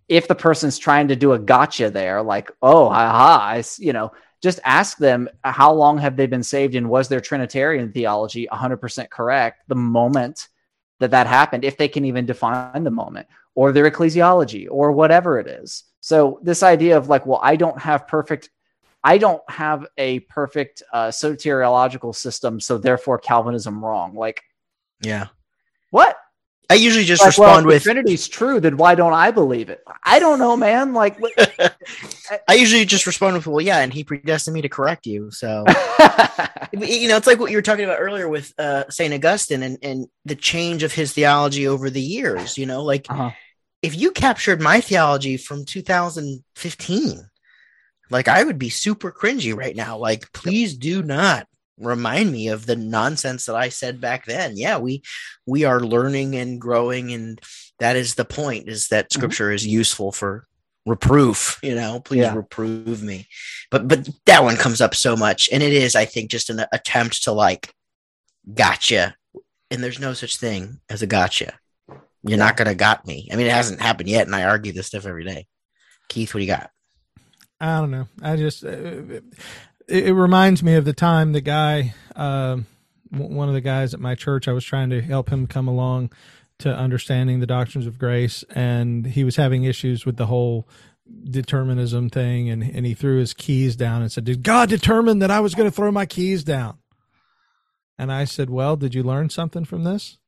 if the person's trying to do a gotcha there, like, oh, aha, I, you know, just ask them, how long have they been saved? And was their Trinitarian theology one hundred percent correct the moment that that happened, if they can even define the moment, or their ecclesiology, or whatever it is. So this idea of like, well, I don't have perfect, I don't have a perfect uh, soteriological system, so therefore Calvinism wrong. Like, yeah, what? I usually just like, respond well, if with, the Trinity's true, then why don't I believe it? I don't know, man. Like, I usually just respond with, well, yeah, and he predestined me to correct you. So, you know, it's like what you were talking about earlier with uh, Saint Augustine and, and the change of his theology over the years, you know, like uh-huh. if you captured my theology from two thousand fifteen, like I would be super cringy right now. Like, please do not remind me of the nonsense that I said back then. Yeah, we we are learning and growing, and that is the point, is that scripture mm-hmm. is useful for reproof, you know, please yeah. reprove me. But but that one comes up so much, and it is, I think, just an attempt to like gotcha. And there's no such thing as a gotcha. You're yeah. not gonna got me. I mean, it hasn't happened yet, and I argue this stuff every day. Keith, what do you got? I don't know. I just uh, it, it reminds me of the time the guy, uh, one of the guys at my church, I was trying to help him come along to understanding the doctrines of grace, and he was having issues with the whole determinism thing, and, and he threw his keys down and said, "Did God determine that I was going to throw my keys down?" And I said, "Well, did you learn something from this?"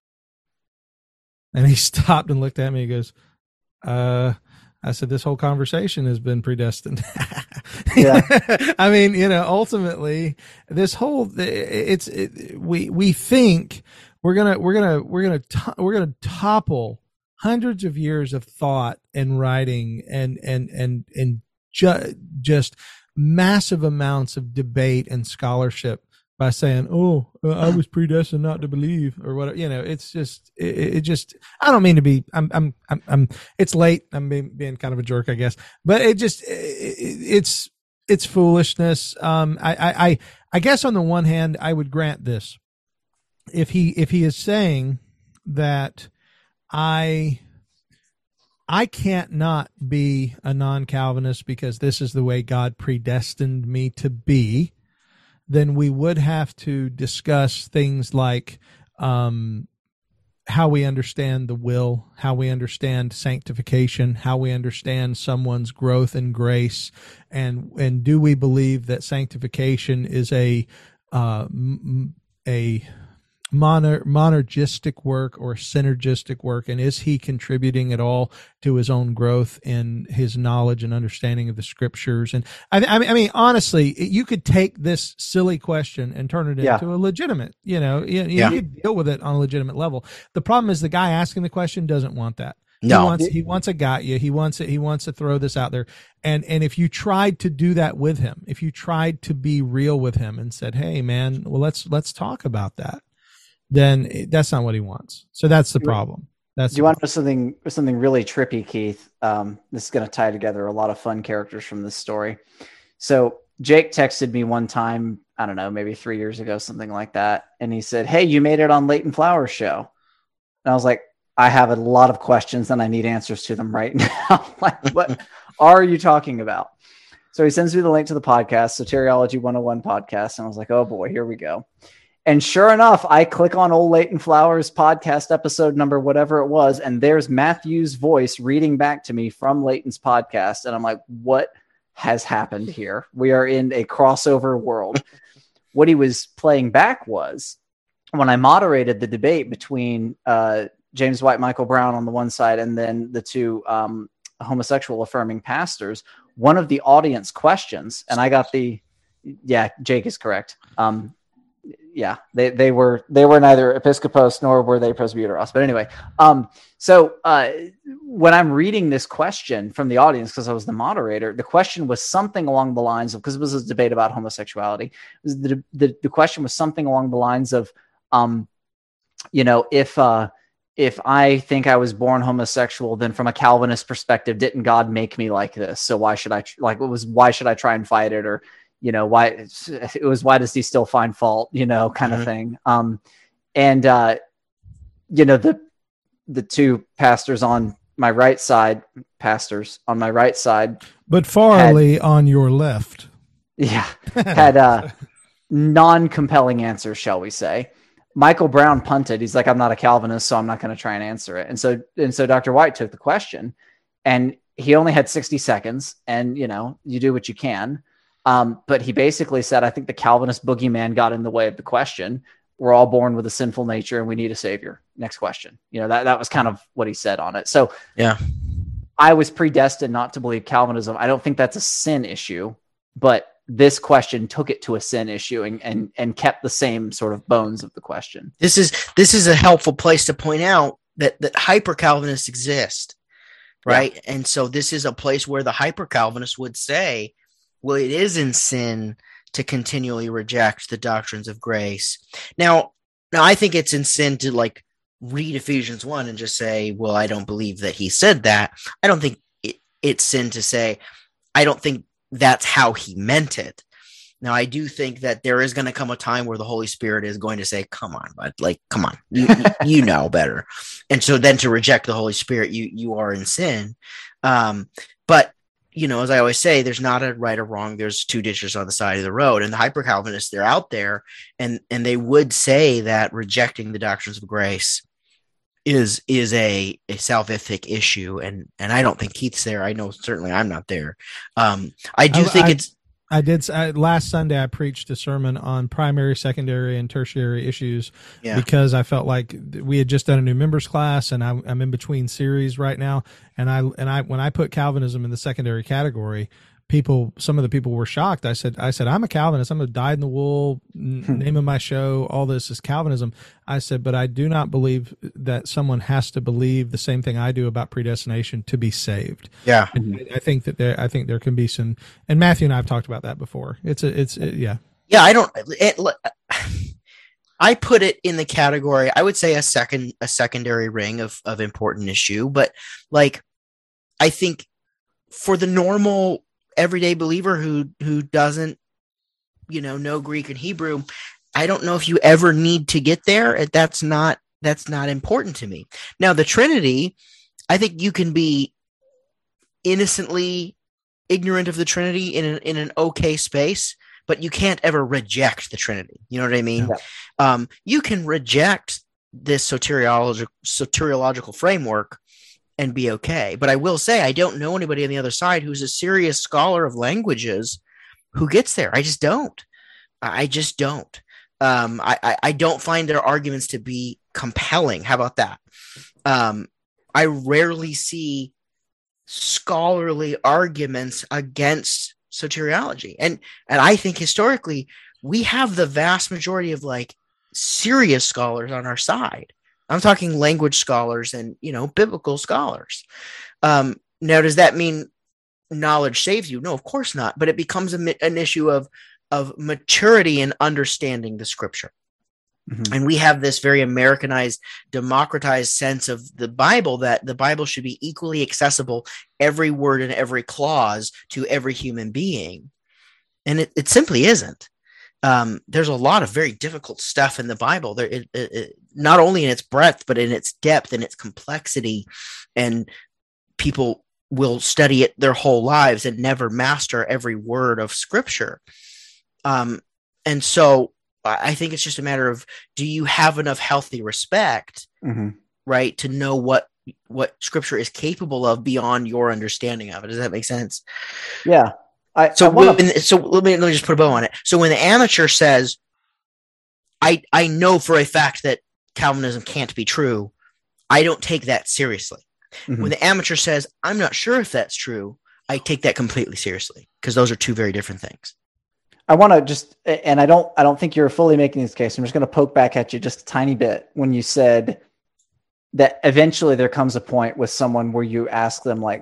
And he stopped and looked at me. He goes, uh, I said, "This whole conversation has been predestined." Yeah. I mean, you know, ultimately this whole, it's, it, we, we think we're going to, we're going to, we're going to, we're going to topple hundreds of years of thought and writing and, and, and, and ju- just massive amounts of debate and scholarship by saying, "Oh, I was predestined not to believe," or whatever. You know, it's just, it, it just, I don't mean to be, I'm, I'm, I'm, I'm it's late. I'm being, being kind of a jerk, I guess, but it just, it, it's, it's foolishness. Um, I, I, I, I guess on the one hand, I would grant this. If he, if he is saying that I, I can't not be a non-Calvinist because this is the way God predestined me to be, then we would have to discuss things like um, how we understand the will, how we understand sanctification, how we understand someone's growth in grace, and and do we believe that sanctification is a uh, a moner, monergistic work or synergistic work, and is he contributing at all to his own growth in his knowledge and understanding of the scriptures? And I, I mean, I mean, honestly, you could take this silly question and turn it yeah. into a legitimate, you know, you, you yeah. could deal with it on a legitimate level. The problem is the guy asking the question doesn't want that. No. He wants, he wants a got you. He wants it. He wants to throw this out there. And, and if you tried to do that with him, if you tried to be real with him and said, "Hey man, well, let's, let's talk about that," then that's not what he wants. So that's the problem. That's Do you want to know something, something really trippy, Keith? Um, this is going to tie together a lot of fun characters from this story. So Jake texted me one time, I don't know, maybe three years ago, something like that. And he said, "Hey, you made it on Leighton Flowers show." And I was like, I have a lot of questions and I need answers to them right now. Like, what are you talking about? So he sends me the link to the podcast, Soteriology one oh one podcast. And I was like, oh boy, here we go. And sure enough, I click on old Leighton Flowers podcast episode number, whatever it was. And there's Matthew's voice reading back to me from Leighton's podcast. And I'm like, what has happened here? We are in a crossover world. What he was playing back was when I moderated the debate between uh, James White, Michael Brown on the one side, and then the two um, homosexual affirming pastors, one of the audience questions, and I got the, yeah, Jake is correct. Um, yeah, they, they were, they were neither Episcopos nor were they Presbyteros. But anyway, um, so uh, when I'm reading this question from the audience, because I was the moderator, the question was something along the lines of, because it was a debate about homosexuality. It was the, the, the question was something along the lines of, um, you know, if, uh, if I think I was born homosexual, then from a Calvinist perspective, didn't God make me like this? So why should I, like, it was, why should I try and fight it? Or, you know, why it was, why does he still find fault, you know, kind mm-hmm. of thing. Um, and, uh, you know, the, the two pastors on my right side, pastors on my right side, but Farley had, on your left. Yeah, had uh, non-compelling answers, shall we say. Michael Brown punted. He's like, I'm not a Calvinist, so I'm not going to try and answer it. And so, and so Doctor White took the question, and he only had sixty seconds, and, you know, you do what you can. Um, but he basically said, I think the Calvinist boogeyman got in the way of the question. We're all born with a sinful nature and we need a savior. Next question. You know, that, that was kind of what he said on it. So yeah, I was predestined not to believe Calvinism. I don't think that's a sin issue, but this question took it to a sin issue and, and, and kept the same sort of bones of the question. This is, this is a helpful place to point out that, that hyper Calvinists exist. Right. Yeah. And so this is a place where the hyper Calvinists would say, well, it is in sin to continually reject the doctrines of grace. Now, now I think it's in sin to like read Ephesians one and just say, well, I don't believe that he said that. I don't think it, it's sin to say, I don't think that's how he meant it. Now, I do think that there is going to come a time where the Holy Spirit is going to say, come on, bud, like, come on, you, you know better. And so then to reject the Holy Spirit, you, you are in sin. Um, but, you know, as I always say, there's not a right or wrong. There's two ditches on the side of the road, and the hyper Calvinists, they're out there, and, and they would say that rejecting the doctrines of grace is, is a, a salvific issue. And, and I don't think Keith's there. I know certainly I'm not there. Um, I do I, think I, it's, I did I, last Sunday. I preached a sermon on primary, secondary, and tertiary issues yeah. because I felt like we had just done a new members class, and I, I'm in between series right now. And I and I when I put Calvinism in the secondary category, people, some of the people were shocked. I said, I said, I'm a Calvinist. I'm a dyed in the wool. N- name of my show. All this is Calvinism. I said, but I do not believe that someone has to believe the same thing I do about predestination to be saved. Yeah, I, I think that there, I think there can be some. And Matthew and I have talked about that before. It's a, it's it, yeah, yeah. I don't. It, I put it in the category. I would say a second, a secondary ring of of important issue, but like, I think for the normal everyday believer who who doesn't, you know, know Greek and Hebrew, I don't know if you ever need to get there. That's not that's not important to me. Now, the Trinity, I think you can be innocently ignorant of the Trinity in an, in an okay space, but you can't ever reject the Trinity. You know what I mean? Yeah. Um, you can reject this soteriological soteriological framework and be okay. But I will say, I don't know anybody on the other side who's a serious scholar of languages who gets there. I just don't. I just don't. Um, I, I, I don't find their arguments to be compelling. How about that? Um, I rarely see scholarly arguments against soteriology. And, and I think historically, we have the vast majority of like serious scholars on our side. I'm talking language scholars and, you know, biblical scholars. Um, now, does that mean knowledge saves you? No, of course not. But it becomes a, an issue of, of maturity in understanding the scripture. Mm-hmm. And we have this very Americanized, democratized sense of the Bible, that the Bible should be equally accessible, every word and every clause, to every human being. And it, it simply isn't. Um, there's a lot of very difficult stuff in the Bible. There, it, it, it, not only in its breadth, but in its depth and its complexity. And people will study it their whole lives and never master every word of Scripture. Um, and so I think it's just a matter of, do you have enough healthy respect, mm-hmm. right, to know what what Scripture is capable of beyond your understanding of it? Does that make sense? Yeah. I, so I wanna... when, so let me, let me just put a bow on it. So when the amateur says, I I know for a fact that Calvinism can't be true, I don't take that seriously. Mm-hmm. When the amateur says, I'm not sure if that's true, I take that completely seriously, because those are two very different things. I want to just, and I don't, I don't think you're fully making this case. I'm just going to poke back at you just a tiny bit when you said that eventually there comes a point with someone where you ask them, like,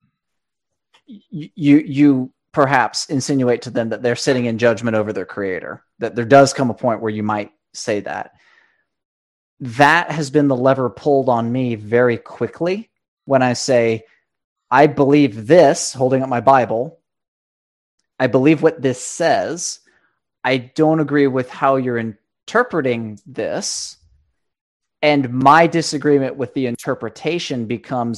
you, you perhaps insinuate to them that they're sitting in judgment over their creator, that there does come a point where you might say that. That has been the lever pulled on me very quickly when I say, I believe this, holding up my Bible, I believe what this says. I don't agree with how you're interpreting this. And my disagreement with the interpretation becomes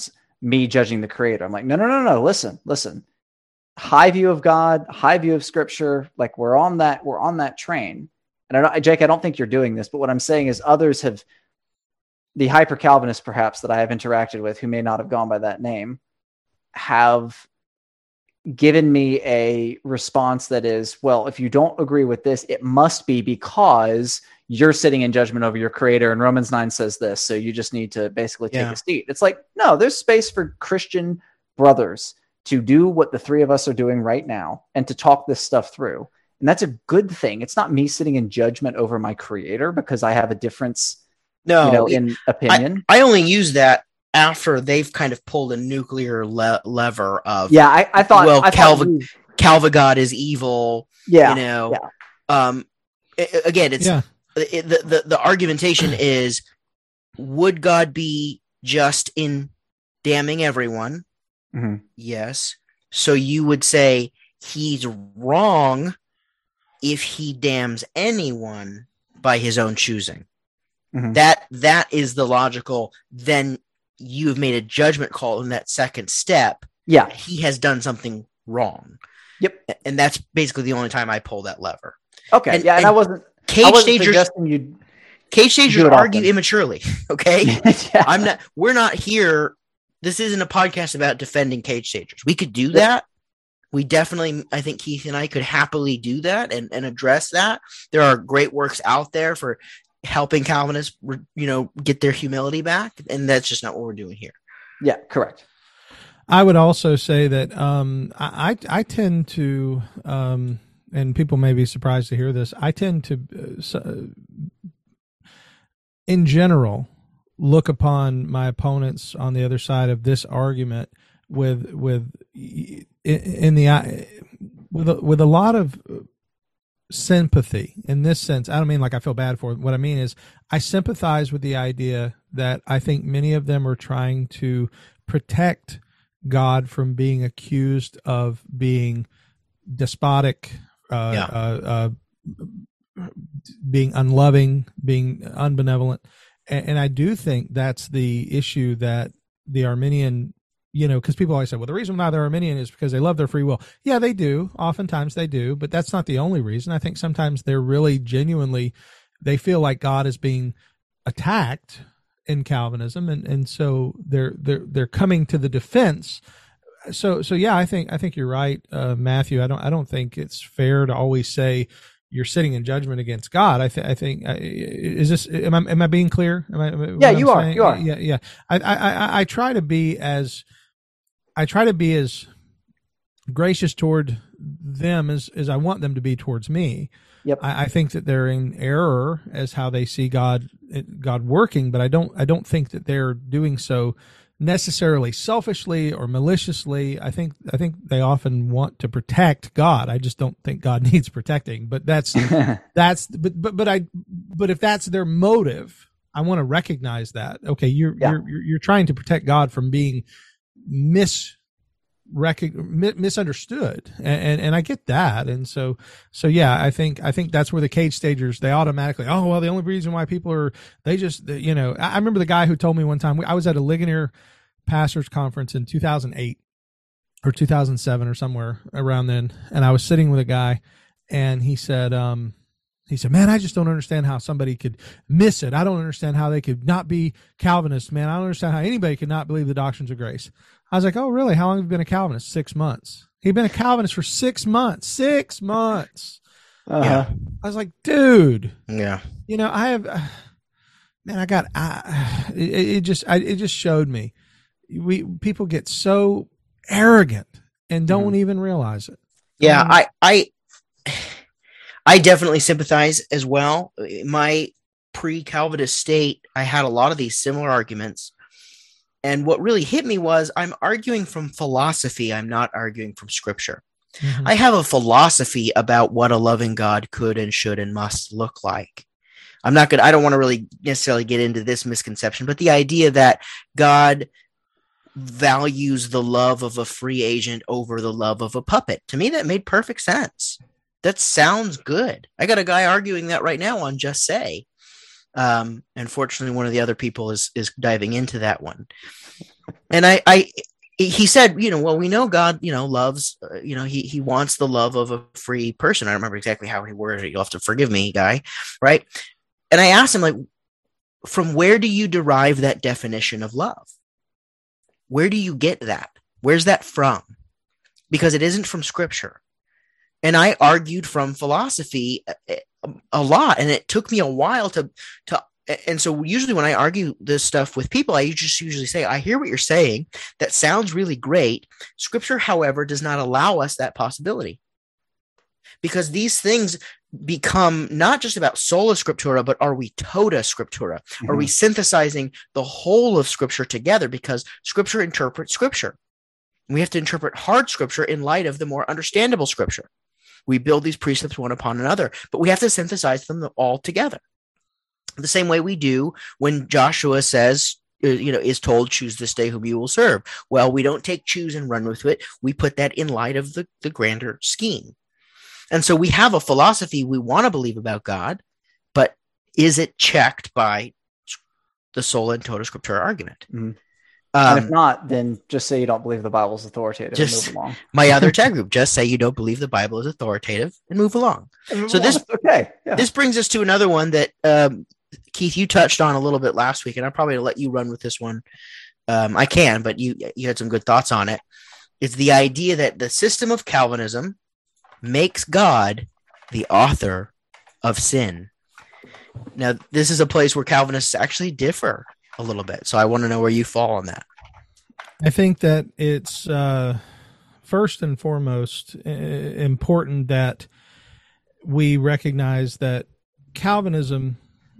me judging the creator. I'm like, no, no, no, no. Listen, listen. High view of God, high view of Scripture. Like we're on that, we're on that train. And I don't, Jake, I don't think you're doing this, but what I'm saying is others have, the hyper Calvinists perhaps that I have interacted with, who may not have gone by that name, have given me a response that is, well, if you don't agree with this, it must be because you're sitting in judgment over your creator, and Romans nine says this, so you just need to basically take Yeah. a seat. It's like, no, there's space for Christian brothers to do what the three of us are doing right now and to talk this stuff through. And that's a good thing. It's not me sitting in judgment over my creator because I have a difference, No, you know, it- in opinion. I only use that after they've kind of pulled a nuclear le- lever of, yeah, I, I thought, well, I thought Calvin- you- Calvagod is evil. yeah, You know, yeah. um, i- i- again, it's Yeah. it, the, the the argumentation is, would God be just in damning everyone? Mhm. Yes. So you would say he's wrong if he damns anyone by his own choosing. Mhm. That that is the logical. Then you have made a judgment call in that second step. Yeah. He has done something wrong. Yep. And that's basically the only time I pull that lever. Okay. And- yeah. And, and I wasn't, I Cage wasn't stagers, suggesting you cage stagers do it argue often. immaturely. Okay. yeah. I'm not, we're not here. This isn't a podcast about defending cage stagers. We could do that. We definitely, I think Keith and I could happily do that and, and address that. There are great works out there for helping Calvinists, you know, get their humility back. And that's just not what we're doing here. Yeah, correct. I would also say that um, I, I I tend to, um, and people may be surprised to hear this, I tend to, uh, so- in general, look upon my opponents on the other side of this argument with with in, in the with a, with a lot of sympathy. In this sense, I don't mean like I feel bad for it. What I mean is I sympathize with the idea that I think many of them are trying to protect God from being accused of being despotic, uh, Yeah. uh, uh, being unloving, being unbenevolent. And, and I do think that's the issue that the Arminian, you know, because people always say, well, the reason why they're Arminian is because they love their free will. Yeah, they do. Oftentimes they do, but that's not the only reason. I think sometimes they're really genuinely, they feel like God is being attacked in Calvinism, and, and so they're they're they're coming to the defense. So so yeah, I think I think you're right, uh, Matthew. I don't I don't think it's fair to always say you're sitting in judgment against God. I think I think uh, is this am I am I being clear? Am I, am Yeah, what you I'm are, saying? you are. Yeah, yeah. I, I I I try to be as I try to be as gracious toward them as as I want them to be towards me. Yep. I, I think that they're in error as how they see God God working, but I don't I don't think that they're doing so necessarily selfishly or maliciously. I think I think they often want to protect God. I just don't think God needs protecting. But that's that's but but but I but if that's their motive, I want to recognize that. Okay, you're Yeah. you're you're you're trying to protect God from being mis Rec- misunderstood, and, and and I get that, and so so yeah, I think I think that's where the cage stagers, they automatically, oh well, the only reason why people are, they just, you know, I I remember the guy who told me one time, I was at a Ligonier pastors conference in two thousand eight or two thousand seven or somewhere around then, and I was sitting with a guy, and he said um he said, man, I just don't understand how somebody could miss it. I don't understand how they could not be Calvinist, man. I don't understand how anybody could not believe the doctrines of grace. I was like, oh, really? How long have you been a Calvinist? Six months. He'd been a Calvinist for six months. Six months. Uh-huh. I was like, dude, Yeah. you know, I have, uh, man, I got, I, it, it just, I, it just showed me. We people get so arrogant and don't Mhm. even realize it. Yeah, Um, I, I, I definitely sympathize as well. In my pre-Calvinist state, I had a lot of these similar arguments, and what really hit me was I'm arguing from philosophy. I'm not arguing from Scripture. Mhm. I have a philosophy about what a loving God could and should and must look like. I'm not gonna. I don't want to really necessarily get into this misconception, but the idea that God values the love of a free agent over the love of a puppet, to me, that made perfect sense. That sounds good. I got a guy arguing that right now on Just Say. Um, unfortunately, one of the other people is is diving into that one. And I, I, he said, you know, well, we know God, you know, loves, uh, you know, he he wants the love of a free person. I don't remember exactly how he worded it. You'll have to forgive me, guy, right? And I asked him, like, from where do you derive that definition of love? Where do you get that? Where's that from? Because it isn't from Scripture. And I argued from philosophy a, a lot, and it took me a while to to. And so usually when I argue this stuff with people, I just usually say, I hear what you're saying. That sounds really great. Scripture, however, does not allow us that possibility. Because these things become not just about sola scriptura, but are we tota scriptura? Mm-hmm. Are we synthesizing the whole of Scripture together? Because Scripture interprets Scripture. We have to interpret hard Scripture in light of the more understandable Scripture. We build these precepts one upon another, but we have to synthesize them all together. The same way we do when Joshua says, you know, is told, choose this day whom you will serve. Well, we don't take choose and run with it. We put that in light of the, the grander scheme. And so we have a philosophy we want to believe about God, but is it checked by the sola and tota scriptura argument? Mm-hmm. Um, and if not, then just say you don't believe the Bible is authoritative just, and move along. My other tag group, just say you don't believe the Bible is authoritative and move along. And move so along. this okay. Yeah. This brings us to another one that um, Keith, you touched on a little bit last week, and I'm probably going to let you run with this one. Um, I can, but you you had some good thoughts on it. It's the idea that the system of Calvinism makes God the author of sin. Now, this is a place where Calvinists actually differ a little bit, so I want to know where you fall on that. I think that it's uh, first and foremost uh, important that we recognize that Calvinism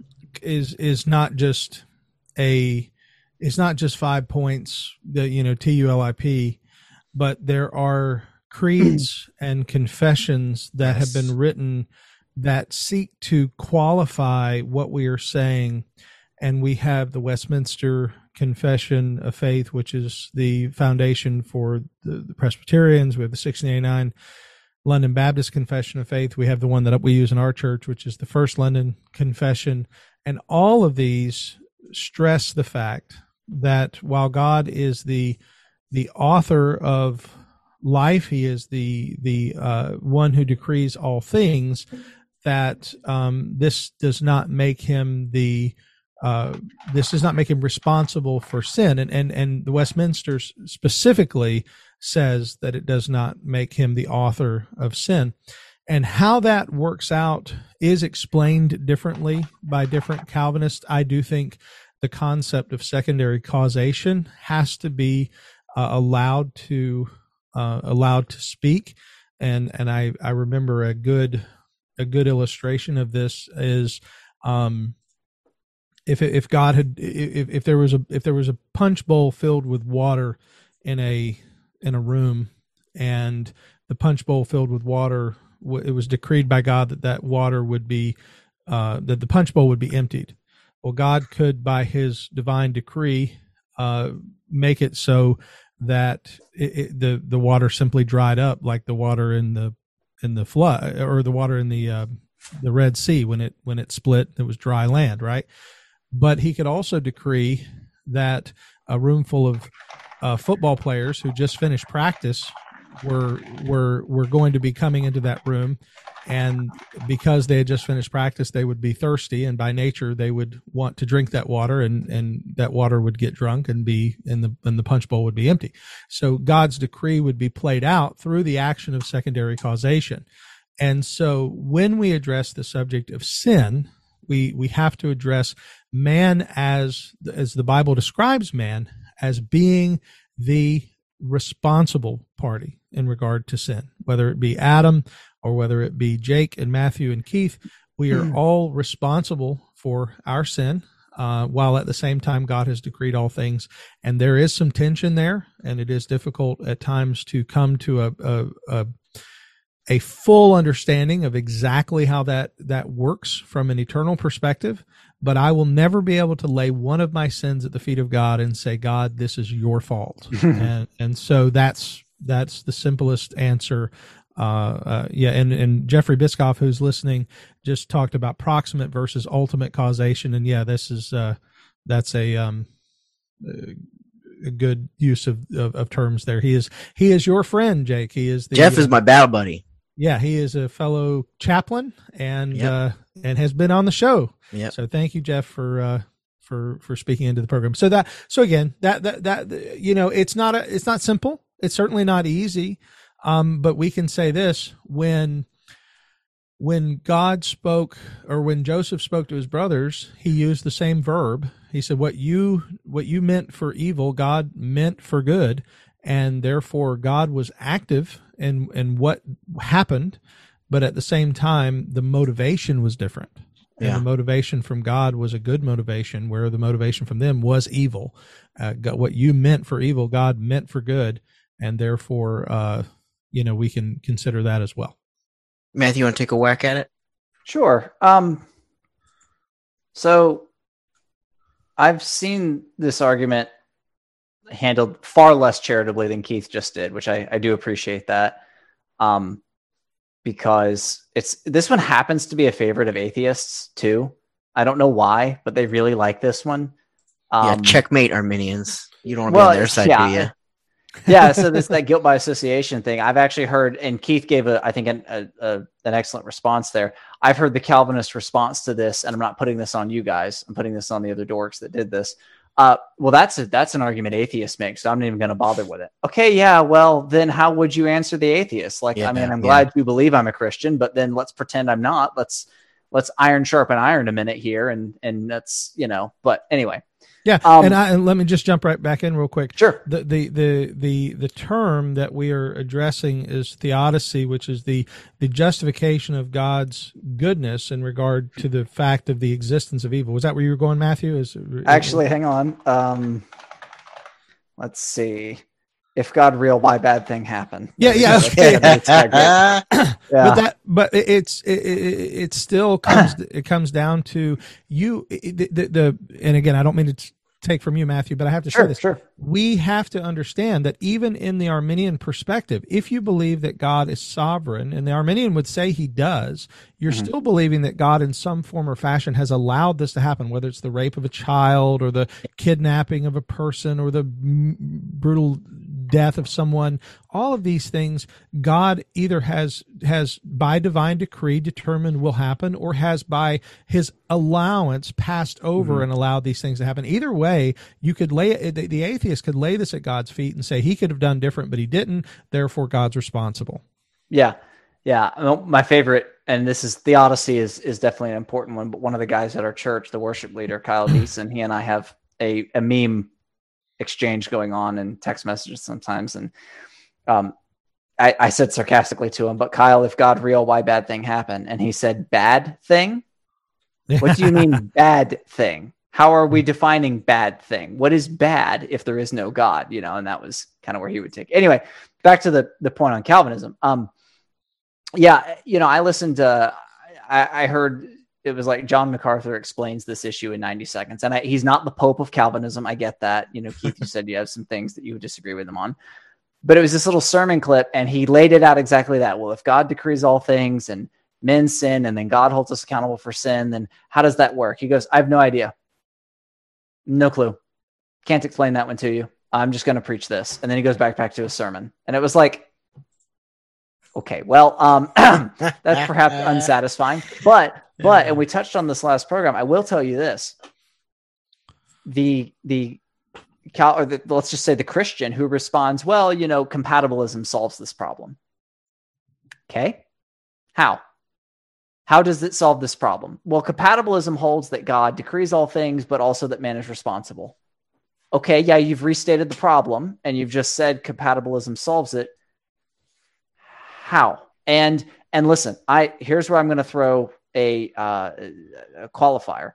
is is not just a it's not just five points that, you know, T U L I P, but there are creeds and confessions that Yes. have been written that seek to qualify what we are saying. And we have the Westminster Confession of Faith, which is the foundation for the, the Presbyterians. We have the sixteen eighty-nine London Baptist Confession of Faith. We have the one that we use in our church, which is the First London Confession. And all of these stress the fact that while God is the the author of life, he is the the uh, one who decrees all things, that um, this does not make him the uh, this does not make him responsible for sin, and and and the Westminster specifically says that it does not make him the author of sin. And how that works out is explained differently by different Calvinists. I do think the concept of secondary causation has to be uh, allowed to uh, allowed to speak. And and I, I remember a good a good illustration of this is um, if if God had if if there was a if there was a punch bowl filled with water in a in a room, and the punch bowl filled with water, it was decreed by God that that water would be, uh, that the punch bowl would be emptied. Well, God could, by his divine decree, uh, make it so that it, it, the, the water simply dried up, like the water in the, in the flood, or the water in the, uh, the Red Sea when it, when it split, it was dry land, right? But he could also decree that a room full of uh, football players who just finished practice were were were going to be coming into that room, and because they had just finished practice, they would be thirsty, and by nature they would want to drink that water, and and that water would get drunk and be and the and the punch bowl would be empty. So God's decree would be played out through the action of secondary causation. And so when we address the subject of sin, we we have to address man as as the Bible describes man, as being the responsible party in regard to sin, whether it be Adam or whether it be Jake and Matthew and Keith. We are mm. all responsible for our sin, uh, while at the same time God has decreed all things. And there is some tension there, and it is difficult at times to come to a a, a, a full understanding of exactly how that that works from an eternal perspective. But I will never be able to lay one of my sins at the feet of God and say, God, this is your fault. and and so that's that's the simplest answer. Uh, uh, yeah, and, and Jeffrey Biscoff, who's listening, just talked about proximate versus ultimate causation. And yeah, this is uh, that's a um, uh, a good use of, of, of terms there. He is he is your friend, Jake. He is the, Jeff is uh, my battle buddy. Yeah, he is a fellow chaplain and Yep. uh, and has been on the show. Yep. So thank you, Jeff, for uh, for for speaking into the program. So that so again that that that you know it's not a it's not simple. It's certainly not easy. Um, but we can say this: when when God spoke, or when Joseph spoke to his brothers, he used the same verb. He said, "What you what you meant for evil, God meant for good," and therefore God was active in in what happened, but at the same time, the motivation was different. And Yeah. the motivation from God was a good motivation, where the motivation from them was evil. Uh, God, what you meant for evil, God meant for good, and therefore, uh, you know, we can consider that as well. Matthew, you want to take a whack at it? Sure. Um, so I've seen this argument handled far less charitably than Keith just did, which I, I do appreciate that. Um, because it's this one happens to be a favorite of atheists too. I don't know why, but they really like this one. Um, yeah, checkmate Arminians. You don't want to well, be on their side, yeah. do you? yeah, so this that guilt by association thing, I've actually heard, and Keith gave a, I think, an, a, a, an excellent response there. I've heard the Calvinist response to this, and I'm not putting this on you guys. I'm putting this on the other dorks that did this. Uh, well, that's a, that's an argument atheists make, so I'm not even going to bother with it. Okay, yeah, well, then how would you answer the atheist? Like, Yeah, I mean, I'm yeah. glad you believe I'm a Christian, but then let's pretend I'm not. Let's let's iron sharpen iron a minute here, and and that's you know. But anyway, Yeah, Um, and, I, and let me just jump right back in real quick. sure. The, the the the the term that we are addressing is theodicy, which is the the justification of God's goodness in regard to the fact of the existence of evil. Was that where you were going, Matthew? Is Actually, hang on. Um, let's see. If God real, why bad thing happen? Yeah, yeah, okay. That's quite great. yeah. but that but it- it's it, it, it still comes it comes down to you the, the, the and again, I don't mean to t- take from you, Matthew, but I have to say Sure, this. sure. We have to understand that even in the Arminian perspective, if you believe that God is sovereign, and the Arminian would say he does, you're Mhm. still believing that God in some form or fashion has allowed this to happen, whether it's the rape of a child or the kidnapping of a person or the m- brutal death of someone. All of these things God either has has by divine decree determined will happen, or has by his allowance passed over Mhm. and allowed these things to happen. Either way, you could lay the, the atheist could lay this at God's feet and say he could have done different, but he didn't, therefore God's responsible. Yeah, yeah. Well, my favorite, and this is theodicy is is definitely an important one. But one of the guys at our church, the worship leader Kyle Deason, he and I have a a meme exchange going on in text messages sometimes, and um, I, I said sarcastically to him, "But Kyle, if God real, why bad thing happen?" And he said, "Bad thing? What do you mean bad thing? How are we defining bad thing? What is bad if there is no God?" You know, and that was kind of where he would take. Anyway, back to the the point on Calvinism. Um, yeah, you know, I listened to, I, I heard it was like John MacArthur explains this issue in ninety seconds, and I, he's not the Pope of Calvinism. I get that. You know, Keith, you said you have some things that you would disagree with him on, but it was this little sermon clip, and he laid it out exactly that. Well, if God decrees all things and men sin, and then God holds us accountable for sin, then how does that work? He goes, "I have no idea. No clue. Can't explain that one to you. I'm just going to preach this." And then he goes back, back to his sermon. And it was like, okay, well, um, that's perhaps unsatisfying, but, but, and we touched on this last program. I will tell you this, the, the Cal, or the, let's just say the Christian who responds, well, you know, compatibilism solves this problem. Okay. How? How does it solve this problem? Well, compatibilism holds that God decrees all things, but also that man is responsible. Okay, yeah, you've restated the problem, and you've just said compatibilism solves it. How? And and listen, I here's where I'm going to throw a, uh, a qualifier.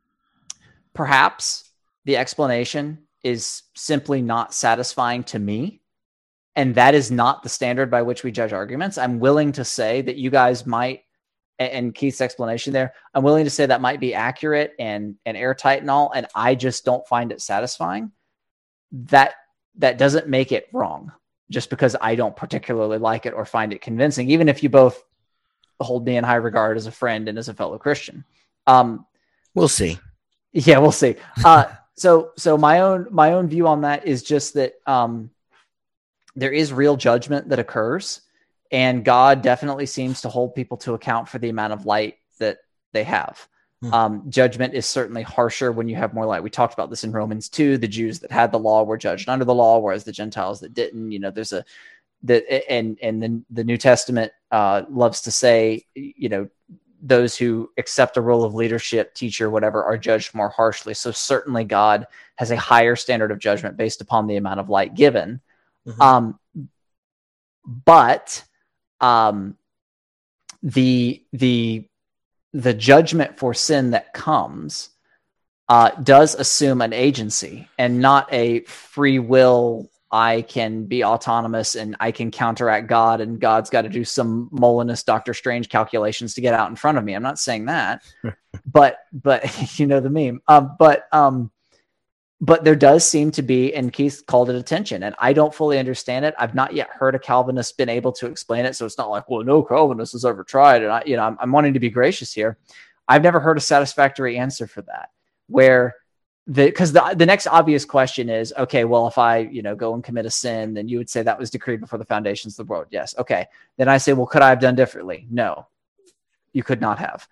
Perhaps the explanation is simply not satisfying to me, and that is not the standard by which we judge arguments. I'm willing to say that you guys might, and Keith's explanation there, I'm willing to say that might be accurate and, and airtight and all, and I just don't find it satisfying. That that doesn't make it wrong, just because I don't particularly like it or find it convincing, even if you both hold me in high regard as a friend and as a fellow Christian. Um, We'll see. yeah, we'll see. Uh, So, so my own my own view on that is just that um, there is real judgment that occurs, and God definitely seems to hold people to account for the amount of light that they have. Hmm. Um, judgment is certainly harsher when you have more light. We talked about this in Romans two. The Jews that had the law were judged under the law, whereas the Gentiles that didn't. You know, there's a that and and then the New Testament uh, loves to say, you know, those who accept a role of leadership, teacher, whatever, are judged more harshly. So certainly God has a higher standard of judgment based upon the amount of light given. Mm-hmm. Um, but um, the the the judgment for sin that comes uh, does assume an agency and not a free will. I can be autonomous and I can counteract God, and God's got to do some Molinous Doctor Strange calculations to get out in front of me. I'm not saying that, but, but you know, the meme, um, but, um, but there does seem to be, and Keith called it attention, and I don't fully understand it. I've not yet heard a Calvinist been able to explain it. So it's not like, well, no Calvinist has ever tried. And I, you know, I'm, I'm wanting to be gracious here. I've never heard a satisfactory answer for that, where The, because the the next obvious question is, okay, well, if I, you know, go and commit a sin, then you would say that was decreed before the foundations of the world. Yes. Okay. Then I say, well, could I have done differently? No, you could not have.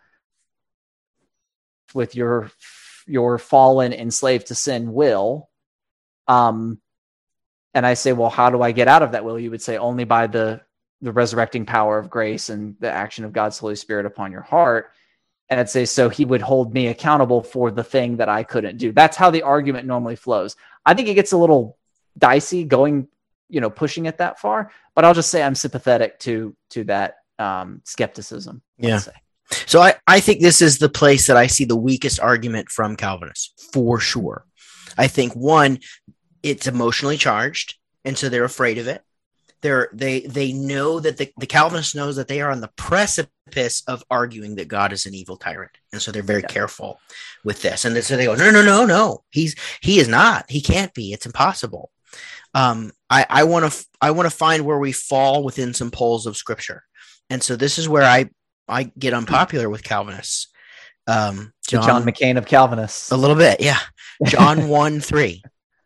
With your your fallen, enslaved to sin will, um, and I say, well, how do I get out of that will? You would say only by the the resurrecting power of grace and the action of God's Holy Spirit upon your heart. And I'd say, so he would hold me accountable for the thing that I couldn't do. That's how the argument normally flows. I think it gets a little dicey going, you know, pushing it that far, but I'll just say I'm sympathetic to, to that um, skepticism. Yeah. Say. So I, I think this is the place that I see the weakest argument from Calvinists, for sure. I think, one, it's emotionally charged, and so they're afraid of it. They're, they they know that the, the Calvinist knows that they are on the precipice of arguing that God is an evil tyrant, and so they're very yeah. careful with this. And so they go, no, no, no, no, he's he is not. He can't be. It's impossible. Um, I I want to I want to find where we fall within some poles of Scripture, and so this is where I I get unpopular with Calvinists. Um, John, John McCain of Calvinists, a little bit, yeah. John one three,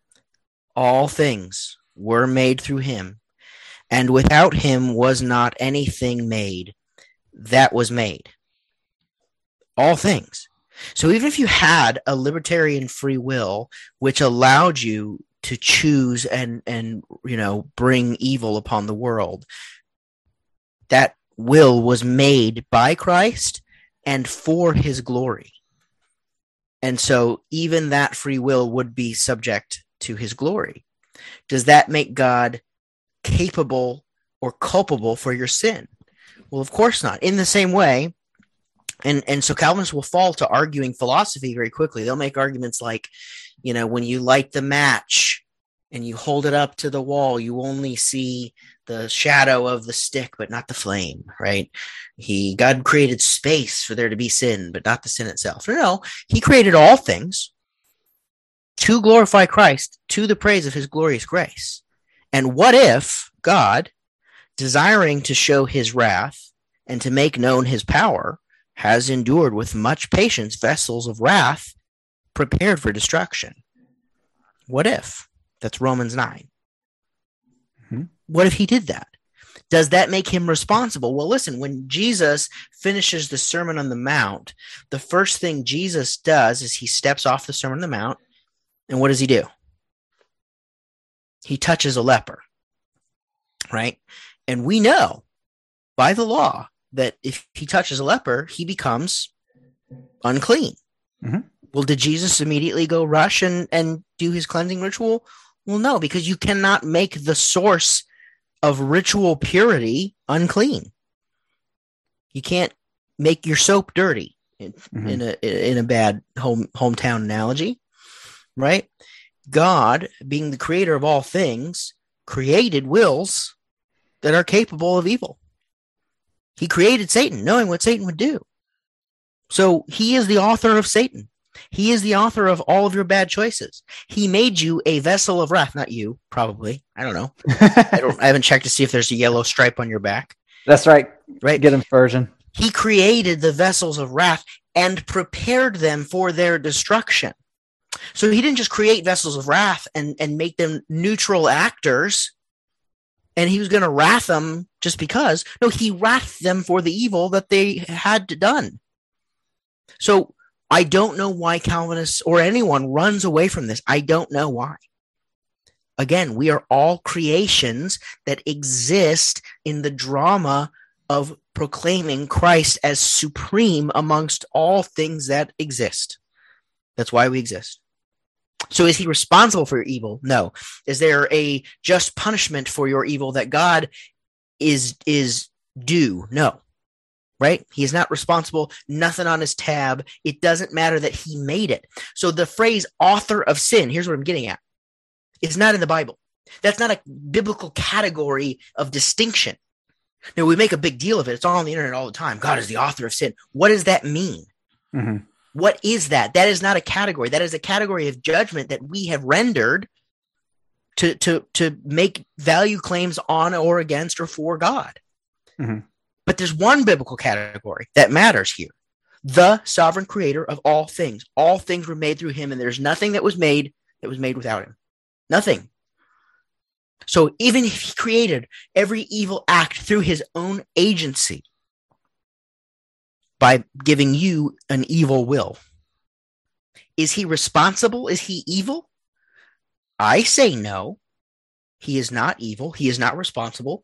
all things were made through him, and without him was not anything made that was made. All things. So even if you had a libertarian free will, which allowed you to choose and, and you know, bring evil upon the world, that will was made by Christ and for his glory. And so even that free will would be subject to his glory. Does that make God capable or culpable for your sin? Well, of course not. In the same way, and, and so Calvinists will fall to arguing philosophy very quickly. They'll make arguments like, you know, when you light the match and you hold it up to the wall, you only see the shadow of the stick, but not the flame, right? He God created space for there to be sin, but not the sin itself. No, no, he created all things to glorify Christ, to the praise of his glorious grace. And what if God, desiring to show his wrath and to make known his power, has endured with much patience vessels of wrath prepared for destruction? What if? That's Romans nine. Mm-hmm. What if he did that? Does that make him responsible? Well, listen, when Jesus finishes the Sermon on the Mount, the first thing Jesus does is he steps off the Sermon on the Mount, and what does he do? He touches a leper, right? And we know by the law that if he touches a leper, he becomes unclean. Mm-hmm. Well, did Jesus immediately go rush and, and do his cleansing ritual? Well, no, because you cannot make the source of ritual purity unclean. You can't make your soap dirty in, mm-hmm. in a in a bad home hometown analogy, right? God, being the creator of all things, created wills that are capable of evil. He created Satan, knowing what Satan would do. So he is the author of Satan. He is the author of all of your bad choices. He made you a vessel of wrath. Not you, probably. I don't know. I, don't, I haven't checked to see if there's a yellow stripe on your back. That's right. Right. Get him version. He created the vessels of wrath and prepared them for their destruction. So he didn't just create vessels of wrath and, and make them neutral actors, and he was going to wrath them just because. No, he wrathed them for the evil that they had done. So I don't know why Calvinists or anyone runs away from this. I don't know why. Again, we are all creations that exist in the drama of proclaiming Christ as supreme amongst all things that exist. That's why we exist. So is he responsible for your evil? No. Is there a just punishment for your evil that God is is due? No. Right? He is not responsible. Nothing on his tab. It doesn't matter that he made it. So the phrase author of sin, here's what I'm getting at. It's not in the Bible. That's not a biblical category of distinction. Now, we make a big deal of it. It's all on the internet all the time. God is the author of sin. What does that mean? Mm-hmm. What is that? That is not a category. That is a category of judgment that we have rendered to, to, to make value claims on or against or for God. Mm-hmm. But there's one biblical category that matters here. The sovereign creator of all things. All things were made through him, and there's nothing that was made that was made without him. Nothing. So even if he created every evil act through his own agency by giving you an evil will, is he responsible? Is he evil? I say no. He is not evil. He is not responsible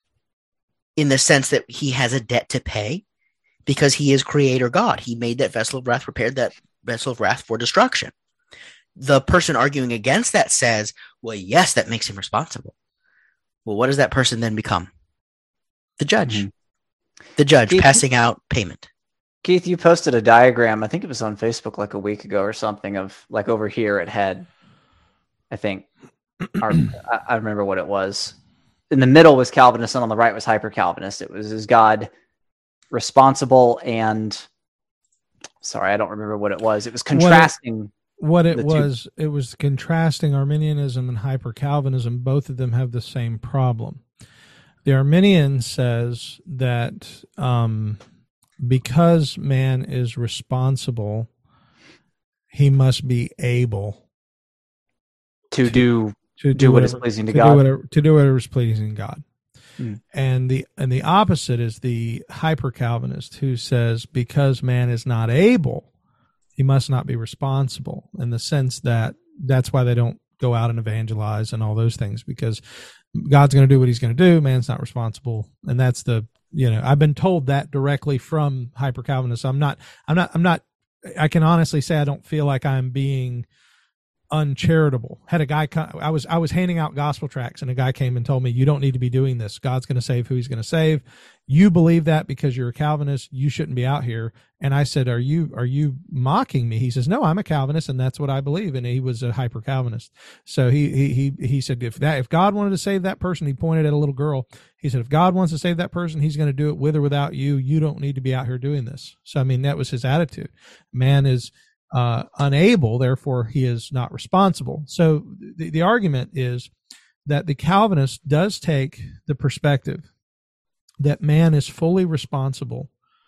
in the sense that he has a debt to pay because he is creator God. He made that vessel of wrath, prepared that vessel of wrath for destruction. The person arguing against that says, well, yes, that makes him responsible. Well, what does that person then become? The judge. Mm-hmm. The judge Keith, passing out payment. Keith, you posted a diagram, I think it was on Facebook like a week ago or something, of like over here it had, I think, our, I, I remember what it was. In the middle was Calvinist and on the right was hyper-Calvinist. It was, is God responsible and, sorry, I don't remember what it was. It was contrasting... What it was, it was contrasting Arminianism and hyper-Calvinism. Both of them have the same problem. The Arminian says that um, because man is responsible, he must be able to, to do to do, do what whatever, is pleasing to, to God. Do whatever, to do whatever is pleasing to God. Hmm. And the and the opposite is the hyper-Calvinist, who says because man is not able, he must not be responsible, in the sense that that's why they don't go out and evangelize and all those things, because God's going to do what he's going to do. Man's not responsible. And that's the, you know, I've been told that directly from hyper-Calvinists. I'm not, I'm not, I'm not, I can honestly say I don't feel like I'm being uncharitable. Had a guy come, I was I was handing out gospel tracts, and a guy came and told me, you don't need to be doing this. God's going to save who he's going to save. You believe that because you're a Calvinist. You shouldn't be out here. And I said, are you are you mocking me? He says, no, I'm a Calvinist, and that's what I believe. And he was a hyper Calvinist. So he he he he said, if that if God wanted to save that person, he pointed at a little girl. He said, if God wants to save that person, he's going to do it with or without you. You don't need to be out here doing this. So I mean, that was his attitude. Man is Uh, unable, therefore he is not responsible. So the, the argument is that the Calvinist does take the perspective that man is fully responsible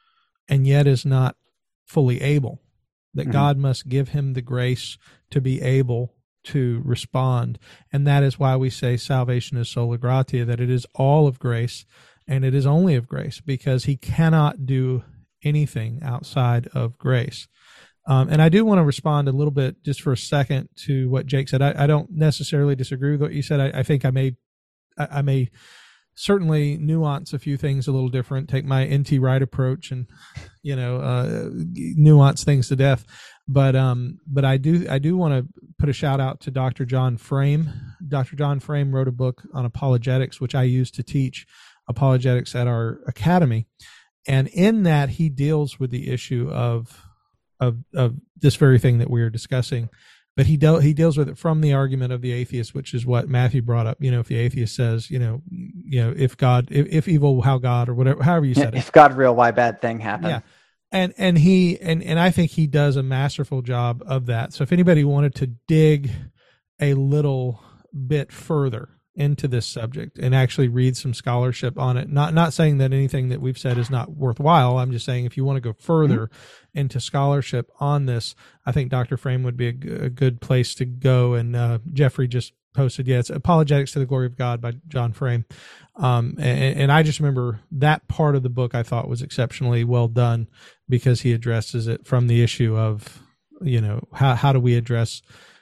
and yet is not fully able, that mm-hmm. God must give him the grace to be able to respond. And that is why we say salvation is sola gratia, that it is all of grace, and it is only of grace, because he cannot do anything outside of grace. Um, and I do want to respond a little bit just for a second to what Jake said. I, I don't necessarily disagree with what you said. I, I think I may, I, I may certainly nuance a few things a little different, take my N T Wright approach and, you know, uh, nuance things to death. But, um, but I do, I do want to put a shout out to Doctor John Frame. Doctor John Frame wrote a book on apologetics, which I use to teach apologetics at our academy. And in that, he deals with the issue of, Of, of this very thing that we are discussing, but he dealt he deals with it from the argument of the atheist, which is what Matthew brought up. You know, if the atheist says, you know, you know, if God, if, if evil, how God, or whatever, however you said if it. If God real, why bad thing happened? Yeah, and and he and and I think he does a masterful job of that. So if anybody wanted to dig a little bit further into this subject and actually read some scholarship on it. Not not saying that anything that we've said is not worthwhile. I'm just saying if you want to go further mm-hmm. into scholarship on this, I think Doctor Frame would be a, g- a good place to go. And uh, Jeffrey just posted, yeah, it's Apologetics to the Glory of God by John Frame. Um, and, and I just remember that part of the book I thought was exceptionally well done because he addresses it from the issue of, you know, how, how do we address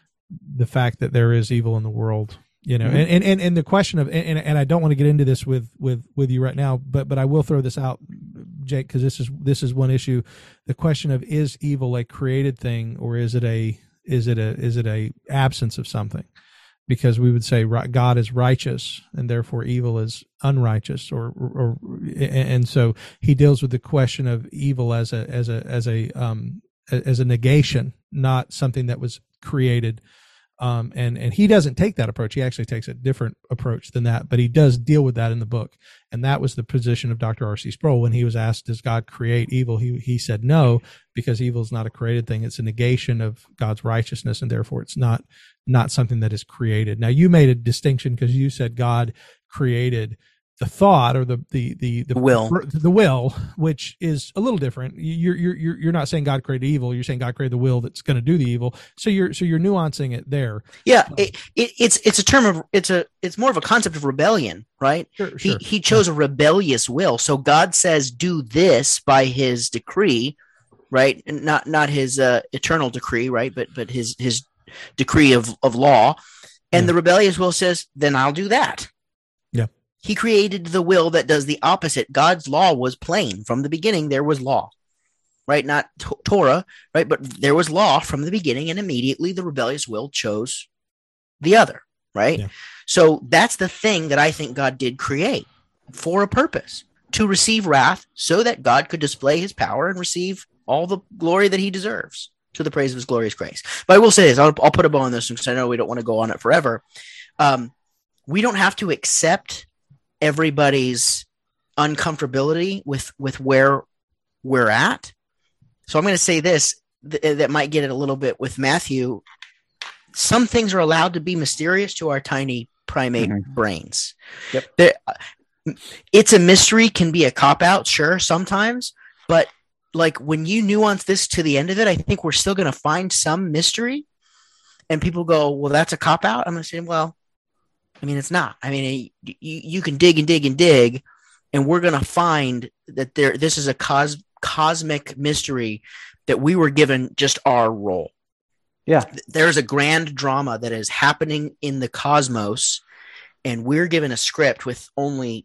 the fact that there is evil in the world, you know, mm-hmm. and, and, and the question of, and, and I don't want to get into this with, with, with you right now, but, but I will throw this out, Jake, because this is, this is one issue. The question of, is evil a created thing, or is it a, is it a, is it a absence of something? Because we would say God is righteous and therefore evil is unrighteous, or, or, and so he deals with the question of evil as a, as a, as a, um, as a negation, not something that was created. Um, and, and he doesn't take that approach. He actually takes a different approach than that, but he does deal with that in the book. And that was the position of Doctor R C Sproul when he was asked, does God create evil? He, he said no, because evil is not a created thing. It's a negation of God's righteousness, and therefore it's not, not something that is created. Now, you made a distinction because you said God created the thought, or the the the the will, the will, which is a little different. You're you're you're you're not saying God created evil. You're saying God created the will that's going to do the evil. So you're so you're nuancing it there. Yeah, it, it, it's it's a term of it's a it's more of a concept of rebellion, right? Sure, sure. He he chose a rebellious will. So God says, "Do this" by His decree, right? And not not His uh, eternal decree, right? But but His His decree of of law. And yeah. the rebellious will says, "Then I'll do that." Yeah. He created the will that does the opposite. God's law was plain from the beginning. There was law, right? Not to- Torah, right? But there was law from the beginning, and immediately the rebellious will chose the other, right? Yeah. So that's the thing that I think God did create for a purpose, to receive wrath so that God could display his power and receive all the glory that he deserves, to the praise of his glorious grace. But I will say this, I'll, I'll put a bow on this because I know we don't want to go on it forever. Um, we don't have to accept everybody's uncomfortability with, with where we're at. So I'm going to say this, th- that might get it a little bit with Matthew. Some things are allowed to be mysterious to our tiny primate mm-hmm. brains. Yep. There, it's a mystery, can be a cop-out, sure, sometimes. But like when you nuance this to the end of it, I think we're still going to find some mystery. And people go, well, that's a cop-out? I'm going to say, well, I mean, it's not. I mean, you, you can dig and dig and dig, and we're going to find that there. This is a cos, cosmic mystery that we were given just our role. Yeah. There's a grand drama that is happening in the cosmos, and we're given a script with only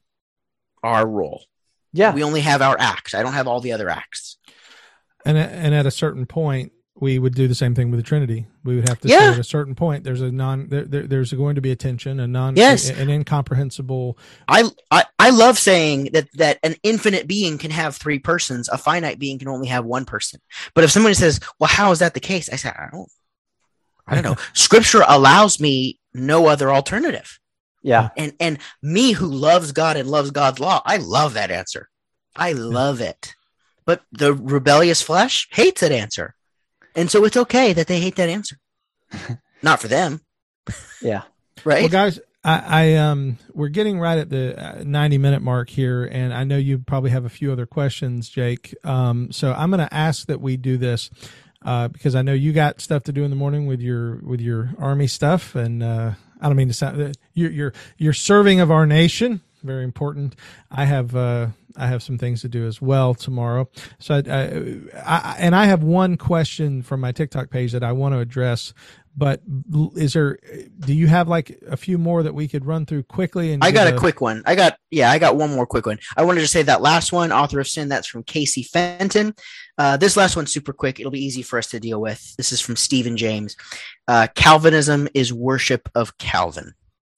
our role. Yeah. We only have our act. I don't have all the other acts. And, and at a certain point, we would do the same thing with the Trinity. We would have to yeah. say at a certain point, there's a non, there, there, there's going to be a tension, a non, yes. an incomprehensible. I, I, I love saying that, that an infinite being can have three persons. A finite being can only have one person. But if somebody says, well, how is that the case? I say, I don't, I don't know. Scripture allows me no other alternative. Yeah. And, and me who loves God and loves God's law, I love that answer. I love it. But the rebellious flesh hates that answer. And so it's okay that they hate that answer. Not for them. Yeah. Right. Well, guys, I, I um, we're getting right at the ninety minute mark here, and I know you probably have a few other questions, Jake. Um, so I'm going to ask that we do this uh, because I know you got stuff to do in the morning with your with your Army stuff, and uh, I don't mean to sound you're you're you're serving of our nation. Very important. I have uh, I have some things to do as well tomorrow. So, I, I, I, and I have one question from my TikTok page that I want to address. But is there? Do you have like a few more that we could run through quickly? And I got a, a quick one. I got yeah, I got one more quick one. I wanted to say that last one, Author of Sin. That's from Casey Fenton. Uh, this last one's super quick. It'll be easy for us to deal with. This is from Stephen James. Uh, Calvinism is worship of Calvin.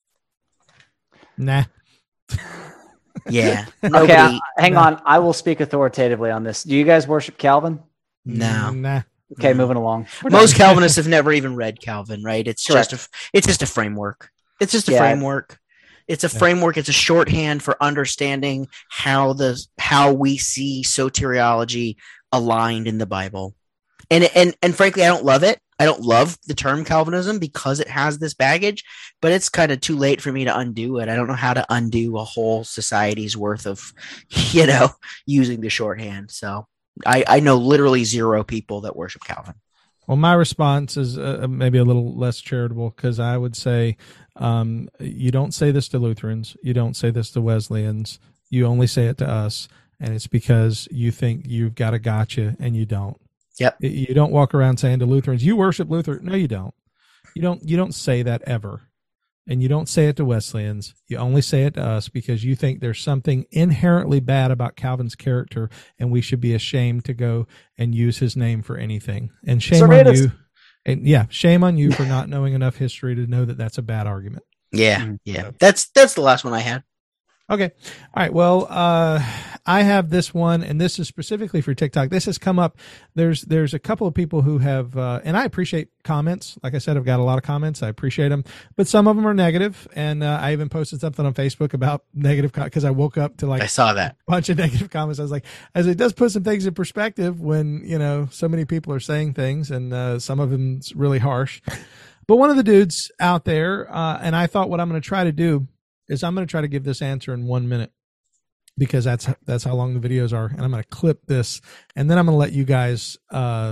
Nah. Yeah. Okay, I, hang no. on. I will speak authoritatively on this. Do you guys worship Calvin? No. Nah. Okay, moving along. We're Most done. Calvinists have never even read Calvin, right? It's Correct. just a it's just a framework. It's just a yeah. framework. It's a yeah. framework. It's a shorthand for understanding how the how we see soteriology aligned in the Bible. And and and frankly, I don't love it. I don't love the term Calvinism because it has this baggage, but it's kind of too late for me to undo it. I don't know how to undo a whole society's worth of, you know, using the shorthand. So I, I know literally zero people that worship Calvin. Well, my response is uh, maybe a little less charitable, because I would say um, you don't say this to Lutherans. You don't say this to Wesleyans. You only say it to us. And it's because you think you've got a gotcha, and you don't. Yep. You don't walk around saying to Lutherans, you worship Luther. No, you don't. You don't, you don't say that ever. And you don't say it to Wesleyans. You only say it to us because you think there's something inherently bad about Calvin's character, and we should be ashamed to go and use his name for anything. And shame Servetus. on you. And yeah, shame on you for not knowing enough history to know that that's a bad argument. Yeah, yeah. That's that's the last one I had. Okay. All right. Well, uh, I have this one, and this is specifically for TikTok. This has come up. There's there's a couple of people who have, uh, and I appreciate comments. Like I said, I've got a lot of comments. I appreciate them, but some of them are negative. And uh, I even posted something on Facebook about negative because I woke up to like I saw that a bunch of negative comments. I was like, as it does put some things in perspective when, you know, so many people are saying things, and uh, some of them is really harsh. But one of the dudes out there, uh, and I thought what I'm going to try to do is I'm going to try to give this answer in one minute, because that's that's how long the videos are, and I'm going to clip this, and then I'm going to let you guys, uh,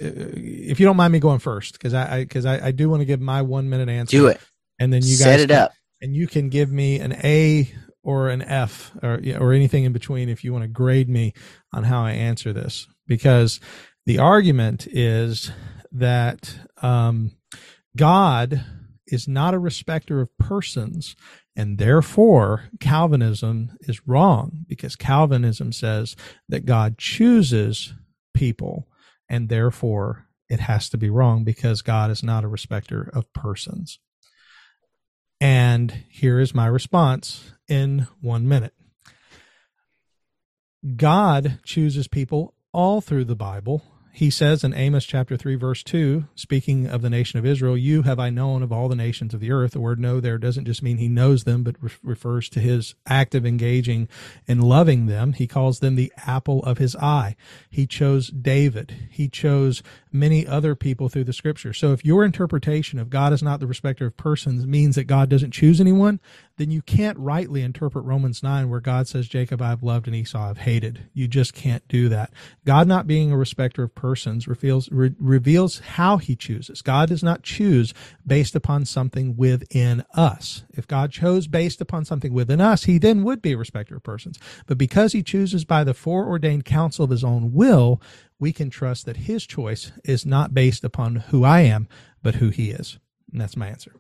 if you don't mind me going first, because I because I, I, I do want to give my one minute answer. Do it, and then you guys set it can, up, and you can give me an A or an F or or anything in between if you want to grade me on how I answer this, because the argument is that um, God is not a respecter of persons. And therefore, Calvinism is wrong, because Calvinism says that God chooses people, and therefore it has to be wrong because God is not a respecter of persons. And here is my response in one minute. God chooses people all through the Bible. He says in Amos chapter three, verse two, speaking of the nation of Israel, you have I known of all the nations of the earth. The word know there doesn't just mean he knows them, but re- refers to his active engaging in loving them. He calls them the apple of his eye. He chose David. He chose many other people through the scripture. So if your interpretation of God is not the respecter of persons means that God doesn't choose anyone, then you can't rightly interpret Romans nine, where God says, Jacob I've loved and Esau I've hated. You just can't do that. God not being a respecter of persons reveals re- reveals how he chooses. God does not choose based upon something within us. If God chose based upon something within us, he then would be a respecter of persons. But because he chooses by the foreordained counsel of his own will, we can trust that his choice is not based upon who I am, but who he is. And that's my answer.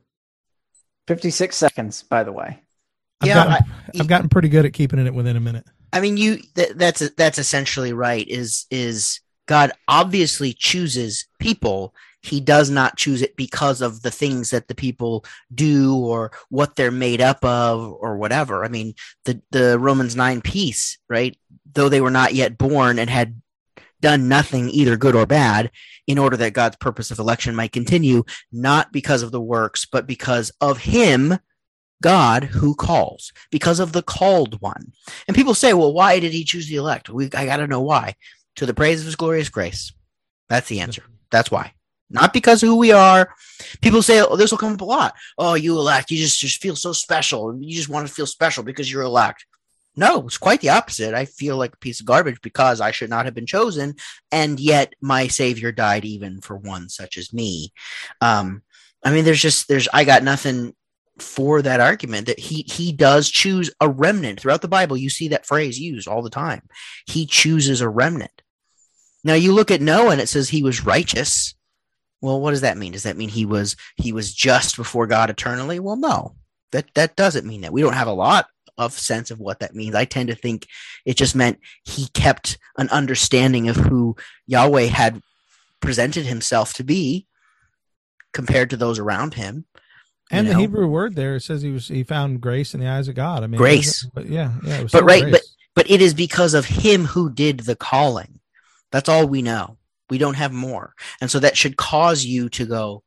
fifty-six seconds, by the way. I've, Yeah, gotten, I- I've gotten pretty good at keeping it within a minute. I mean, you th- that's that's essentially right. Is is God obviously chooses people? He does not choose it because of the things that the people do or what they're made up of or whatever. I mean, the the Romans nine piece, right? Though they were not yet born and had done nothing, either good or bad, in order that God's purpose of election might continue, not because of the works, but because of him, God, who calls, because of the called one. And people say, well, why did he choose the elect? We, I got to know why. To the praise of his glorious grace. That's the answer. That's why. Not because of who we are. People say, oh, this will come up a lot. Oh, you elect, you just, just feel so special. You just want to feel special because you're elect. No, it's quite the opposite. I feel like a piece of garbage because I should not have been chosen, and yet my Savior died even for one such as me. Um, I mean, there's just, there's, I got nothing for that argument that he, he does choose a remnant. Throughout the Bible, you see that phrase used all the time. He chooses a remnant. Now you look at Noah and it says he was righteous. Well, what does that mean? Does that mean he was, he was just before God eternally? Well, no, that, that doesn't mean that. We don't have a lot of sense of what that means. I tend to think it just meant he kept an understanding of who Yahweh had presented himself to be compared to those around him. And you the know? Hebrew word there says he was he found grace in the eyes of God. I mean, Grace. it wasn't- but yeah, yeah, it was But still right, grace. but but it is because of him who did the calling. That's all we know. We don't have more. And so that should cause you to go,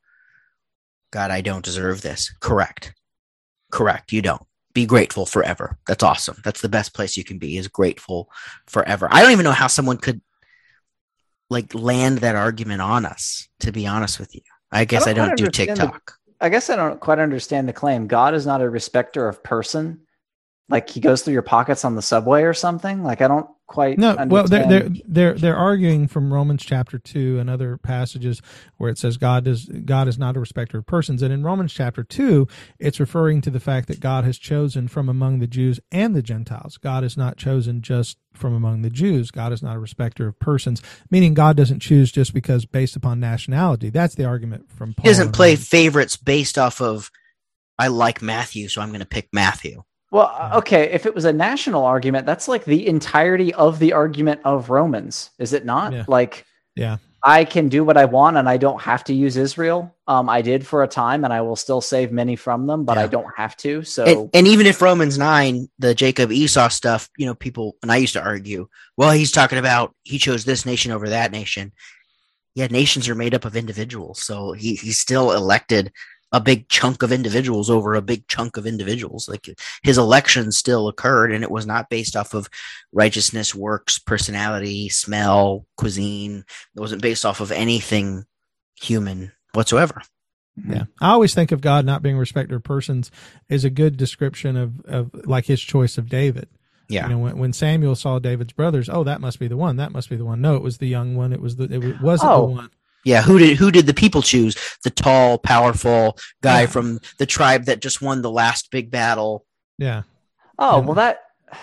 God, I don't deserve this. Correct. Correct. You don't. Be grateful forever. That's awesome. That's the best place you can be, is grateful forever. I don't even know how someone could like land that argument on us, to be honest with you. I guess I I don't don't, quite do understand the- TikTok. I guess I don't quite understand the claim. God is not a respecter of person. Like he goes through your pockets on the subway or something. Like I don't quite No, understand. well, they're they're they're they're arguing from Romans chapter two and other passages where it says God does God is not a respecter of persons, and in Romans chapter two, it's referring to the fact that God has chosen from among the Jews and the Gentiles. God is not chosen just from among the Jews. God is not a respecter of persons, meaning God doesn't choose just because based upon nationality. That's the argument from Paul. He doesn't and play Romans. favorites based off of I like Matthew, so I'm going to pick Matthew. Well, okay, if it was a national argument, that's like the entirety of the argument of Romans, is it not? Yeah. Like, Yeah. I can do what I want and I don't have to use Israel. Um, I did for a time and I will still save many from them, but Yeah. I don't have to. So, And, and even if Romans nine, the Jacob Esau stuff, you know, people, and I used to argue, well, he's talking about he chose this nation over that nation. Yeah, nations are made up of individuals. So he, he still elected a big chunk of individuals over a big chunk of individuals. Like his election still occurred, and it was not based off of righteousness, works, personality, smell, cuisine. It wasn't based off of anything human whatsoever. Yeah. I always think of God not being a respecter of persons is a good description of, of like his choice of David. Yeah. You know, when, when Samuel saw David's brothers, oh, that must be the one. That must be the one. No, it was the young one. It was the, it wasn't Oh. the one. Yeah, who did who did the people choose? The tall, powerful guy Yeah. from the tribe that just won the last big battle. Yeah. oh, Yeah. well, that,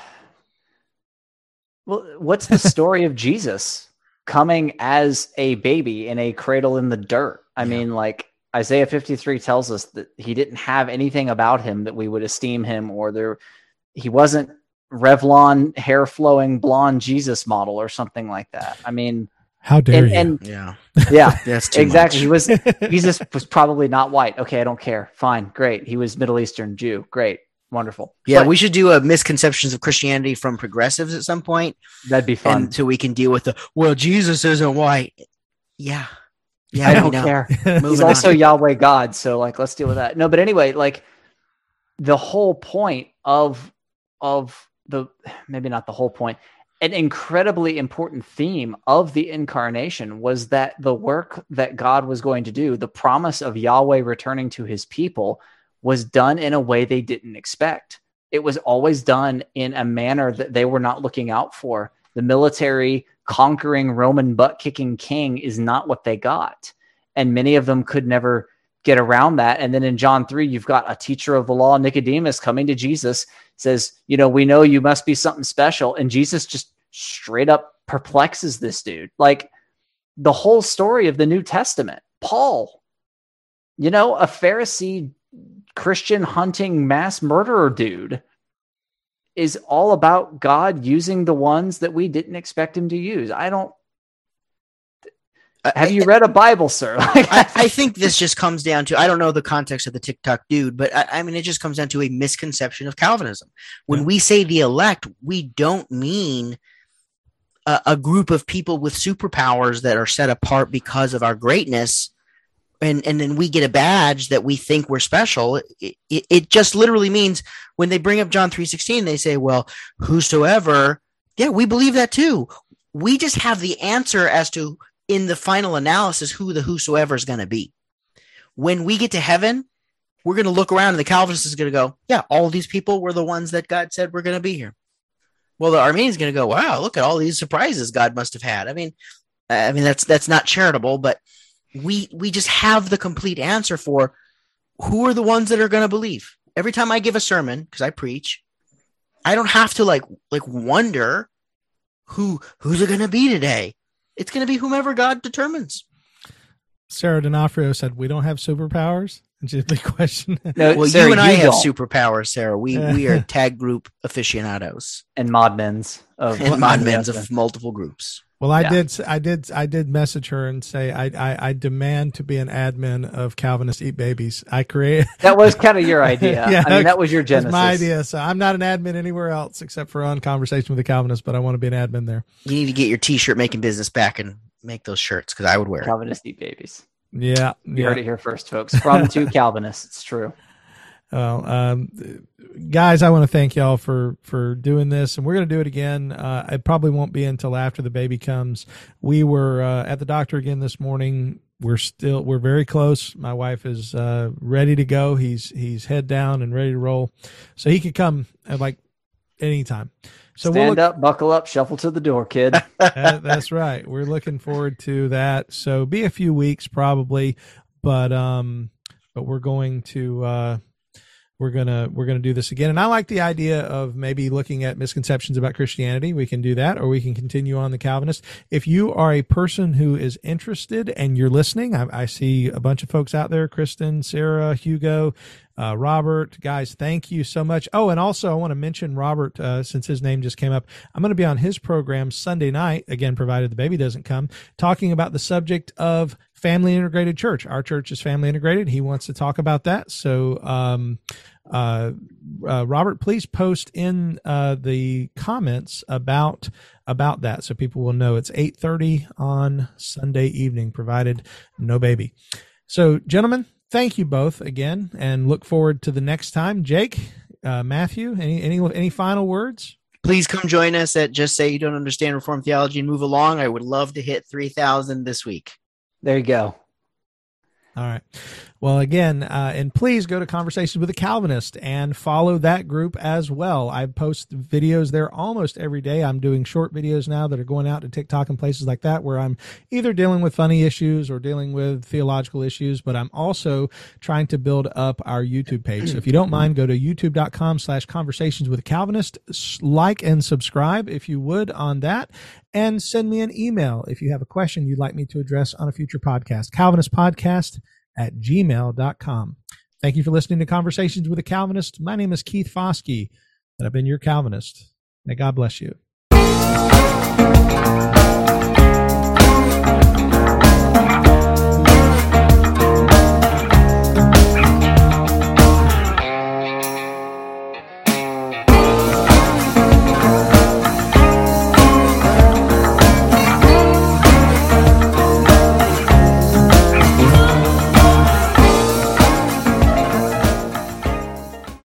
well, what's the story of Jesus coming as a baby in a cradle in the dirt? I Yeah. mean, like Isaiah fifty-three tells us that he didn't have anything about him that we would esteem him, or there, he wasn't Revlon hair flowing blonde Jesus model or something like that. I mean, How dare and, you? and Yeah, yeah, that's too exactly. much. He was Jesus was probably not white. Okay, I don't care. Fine, great. He was Middle Eastern Jew. Great, wonderful. Yeah, But we should do a misconceptions of Christianity from progressives at some point, that'd be fun. and so we can deal with the well, Jesus isn't white. Yeah, yeah, I we don't know. care. Moving He's also on. Yahweh God, so like let's deal with that. No, but anyway, like the whole point of of the maybe not the whole point, an incredibly important theme of the incarnation was that the work that God was going to do, the promise of Yahweh returning to his people, was done in a way they didn't expect. It was always done in a manner that they were not looking out for. The military conquering Roman butt kicking king is not what they got. And many of them could never get around that. And then in John three, you've got a teacher of the law, Nicodemus, coming to Jesus, says, you know, we know you must be something special. And Jesus just straight up perplexes this dude. Like the whole story of the New Testament, Paul, you know, a Pharisee Christian hunting mass murderer dude, is all about God using the ones that we didn't expect him to use. I don't, have you read a Bible, sir? Like, I, I think this just comes down to, I don't know the context of the TikTok dude, but I, I mean, it just comes down to a misconception of Calvinism. When Yeah. we say the elect, we don't mean a, a group of people with superpowers that are set apart because of our greatness. And, and then we get a badge that we think we're special. It, it, it just literally means when they bring up John three sixteen, they say, well, whosoever, yeah, we believe that too. We just have the answer as to, in the final analysis, who the whosoever is going to be. When we get to heaven, we're going to look around and the Calvinist is going to go, yeah, all of these people were the ones that God said were going to be here. Well, the Armenian is going to go, wow, look at all these surprises God must have had. I mean, I mean, that's, that's not charitable, but we, we just have the complete answer for who are the ones that are going to believe. Every time I give a sermon, because I preach, I don't have to like, like wonder who, who's it going to be today? It's going to be whomever God determines. Sarah D'Onofrio said, we don't have superpowers. And she's a big question. no, Well, Sarah, you and I have don't. superpowers, Sarah. We we are tag group aficionados and modmens of and modmens of multiple groups. Well, I Yeah. did, I did, I did message her and say, I, I, I demand to be an admin of Calvinist Eat Babies. I create. That was kind of your idea. Yeah, I mean, that was your That's genesis. my idea. So I'm not an admin anywhere else except for on Conversation with the Calvinist, but I want to be an admin there. You need to get your T-shirt making business back and make those shirts because I would wear it. Calvinist eat babies. Yeah. You yeah. heard it here first, folks. From two Calvinists. It's true. Well, um, guys, I want to thank y'all for, for doing this, and we're going to do it again. Uh, it probably won't be until after the baby comes. We were uh, at the doctor again this morning. We're still, we're very close. My wife is uh, ready to go. He's, he's head down and ready to roll. So he could come at like anytime. So Stand we'll look, up, buckle up, shuffle to the door, kid. that, that's right. We're looking forward to that. So be a few weeks probably, but, um, but we're going to, uh, We're gonna we're gonna do this again, and I like the idea of maybe looking at misconceptions about Christianity. We can do that, or we can continue on the Calvinist. If you are a person who is interested and you're listening, I, I see a bunch of folks out there: Kristen, Sarah, Hugo, uh, Robert. Guys, thank you so much. Oh, and also I want to mention Robert, uh, since his name just came up. I'm going to be on his program Sunday night, again, provided the baby doesn't come, talking about the subject of family integrated church. Our church is family integrated. He wants to talk about that. So, um, uh, uh, Robert, please post in, uh, the comments about, about that. So people will know it's eight thirty on Sunday evening, provided no baby. So gentlemen, thank you both again, and look forward to the next time. Jake, uh, Matthew, any, any, any final words? Please come join us at Just Say You Don't Understand Reformed Theology and move along. I would love to hit three thousand this week. There you go. All right. Well, again, uh, and please go to Conversations with a Calvinist and follow that group as well. I post videos there almost every day. I'm doing short videos now that are going out to TikTok and places like that, where I'm either dealing with funny issues or dealing with theological issues, but I'm also trying to build up our YouTube page. So if you don't mind, go to youtube.com slash conversations with a Calvinist, like and subscribe if you would on that, and send me an email if you have a question you'd like me to address on a future podcast. Calvinist Podcast at gmail dot com. Thank you for listening to Conversations with a Calvinist. My name is Keith Foskey, and I've been your Calvinist. May God bless you.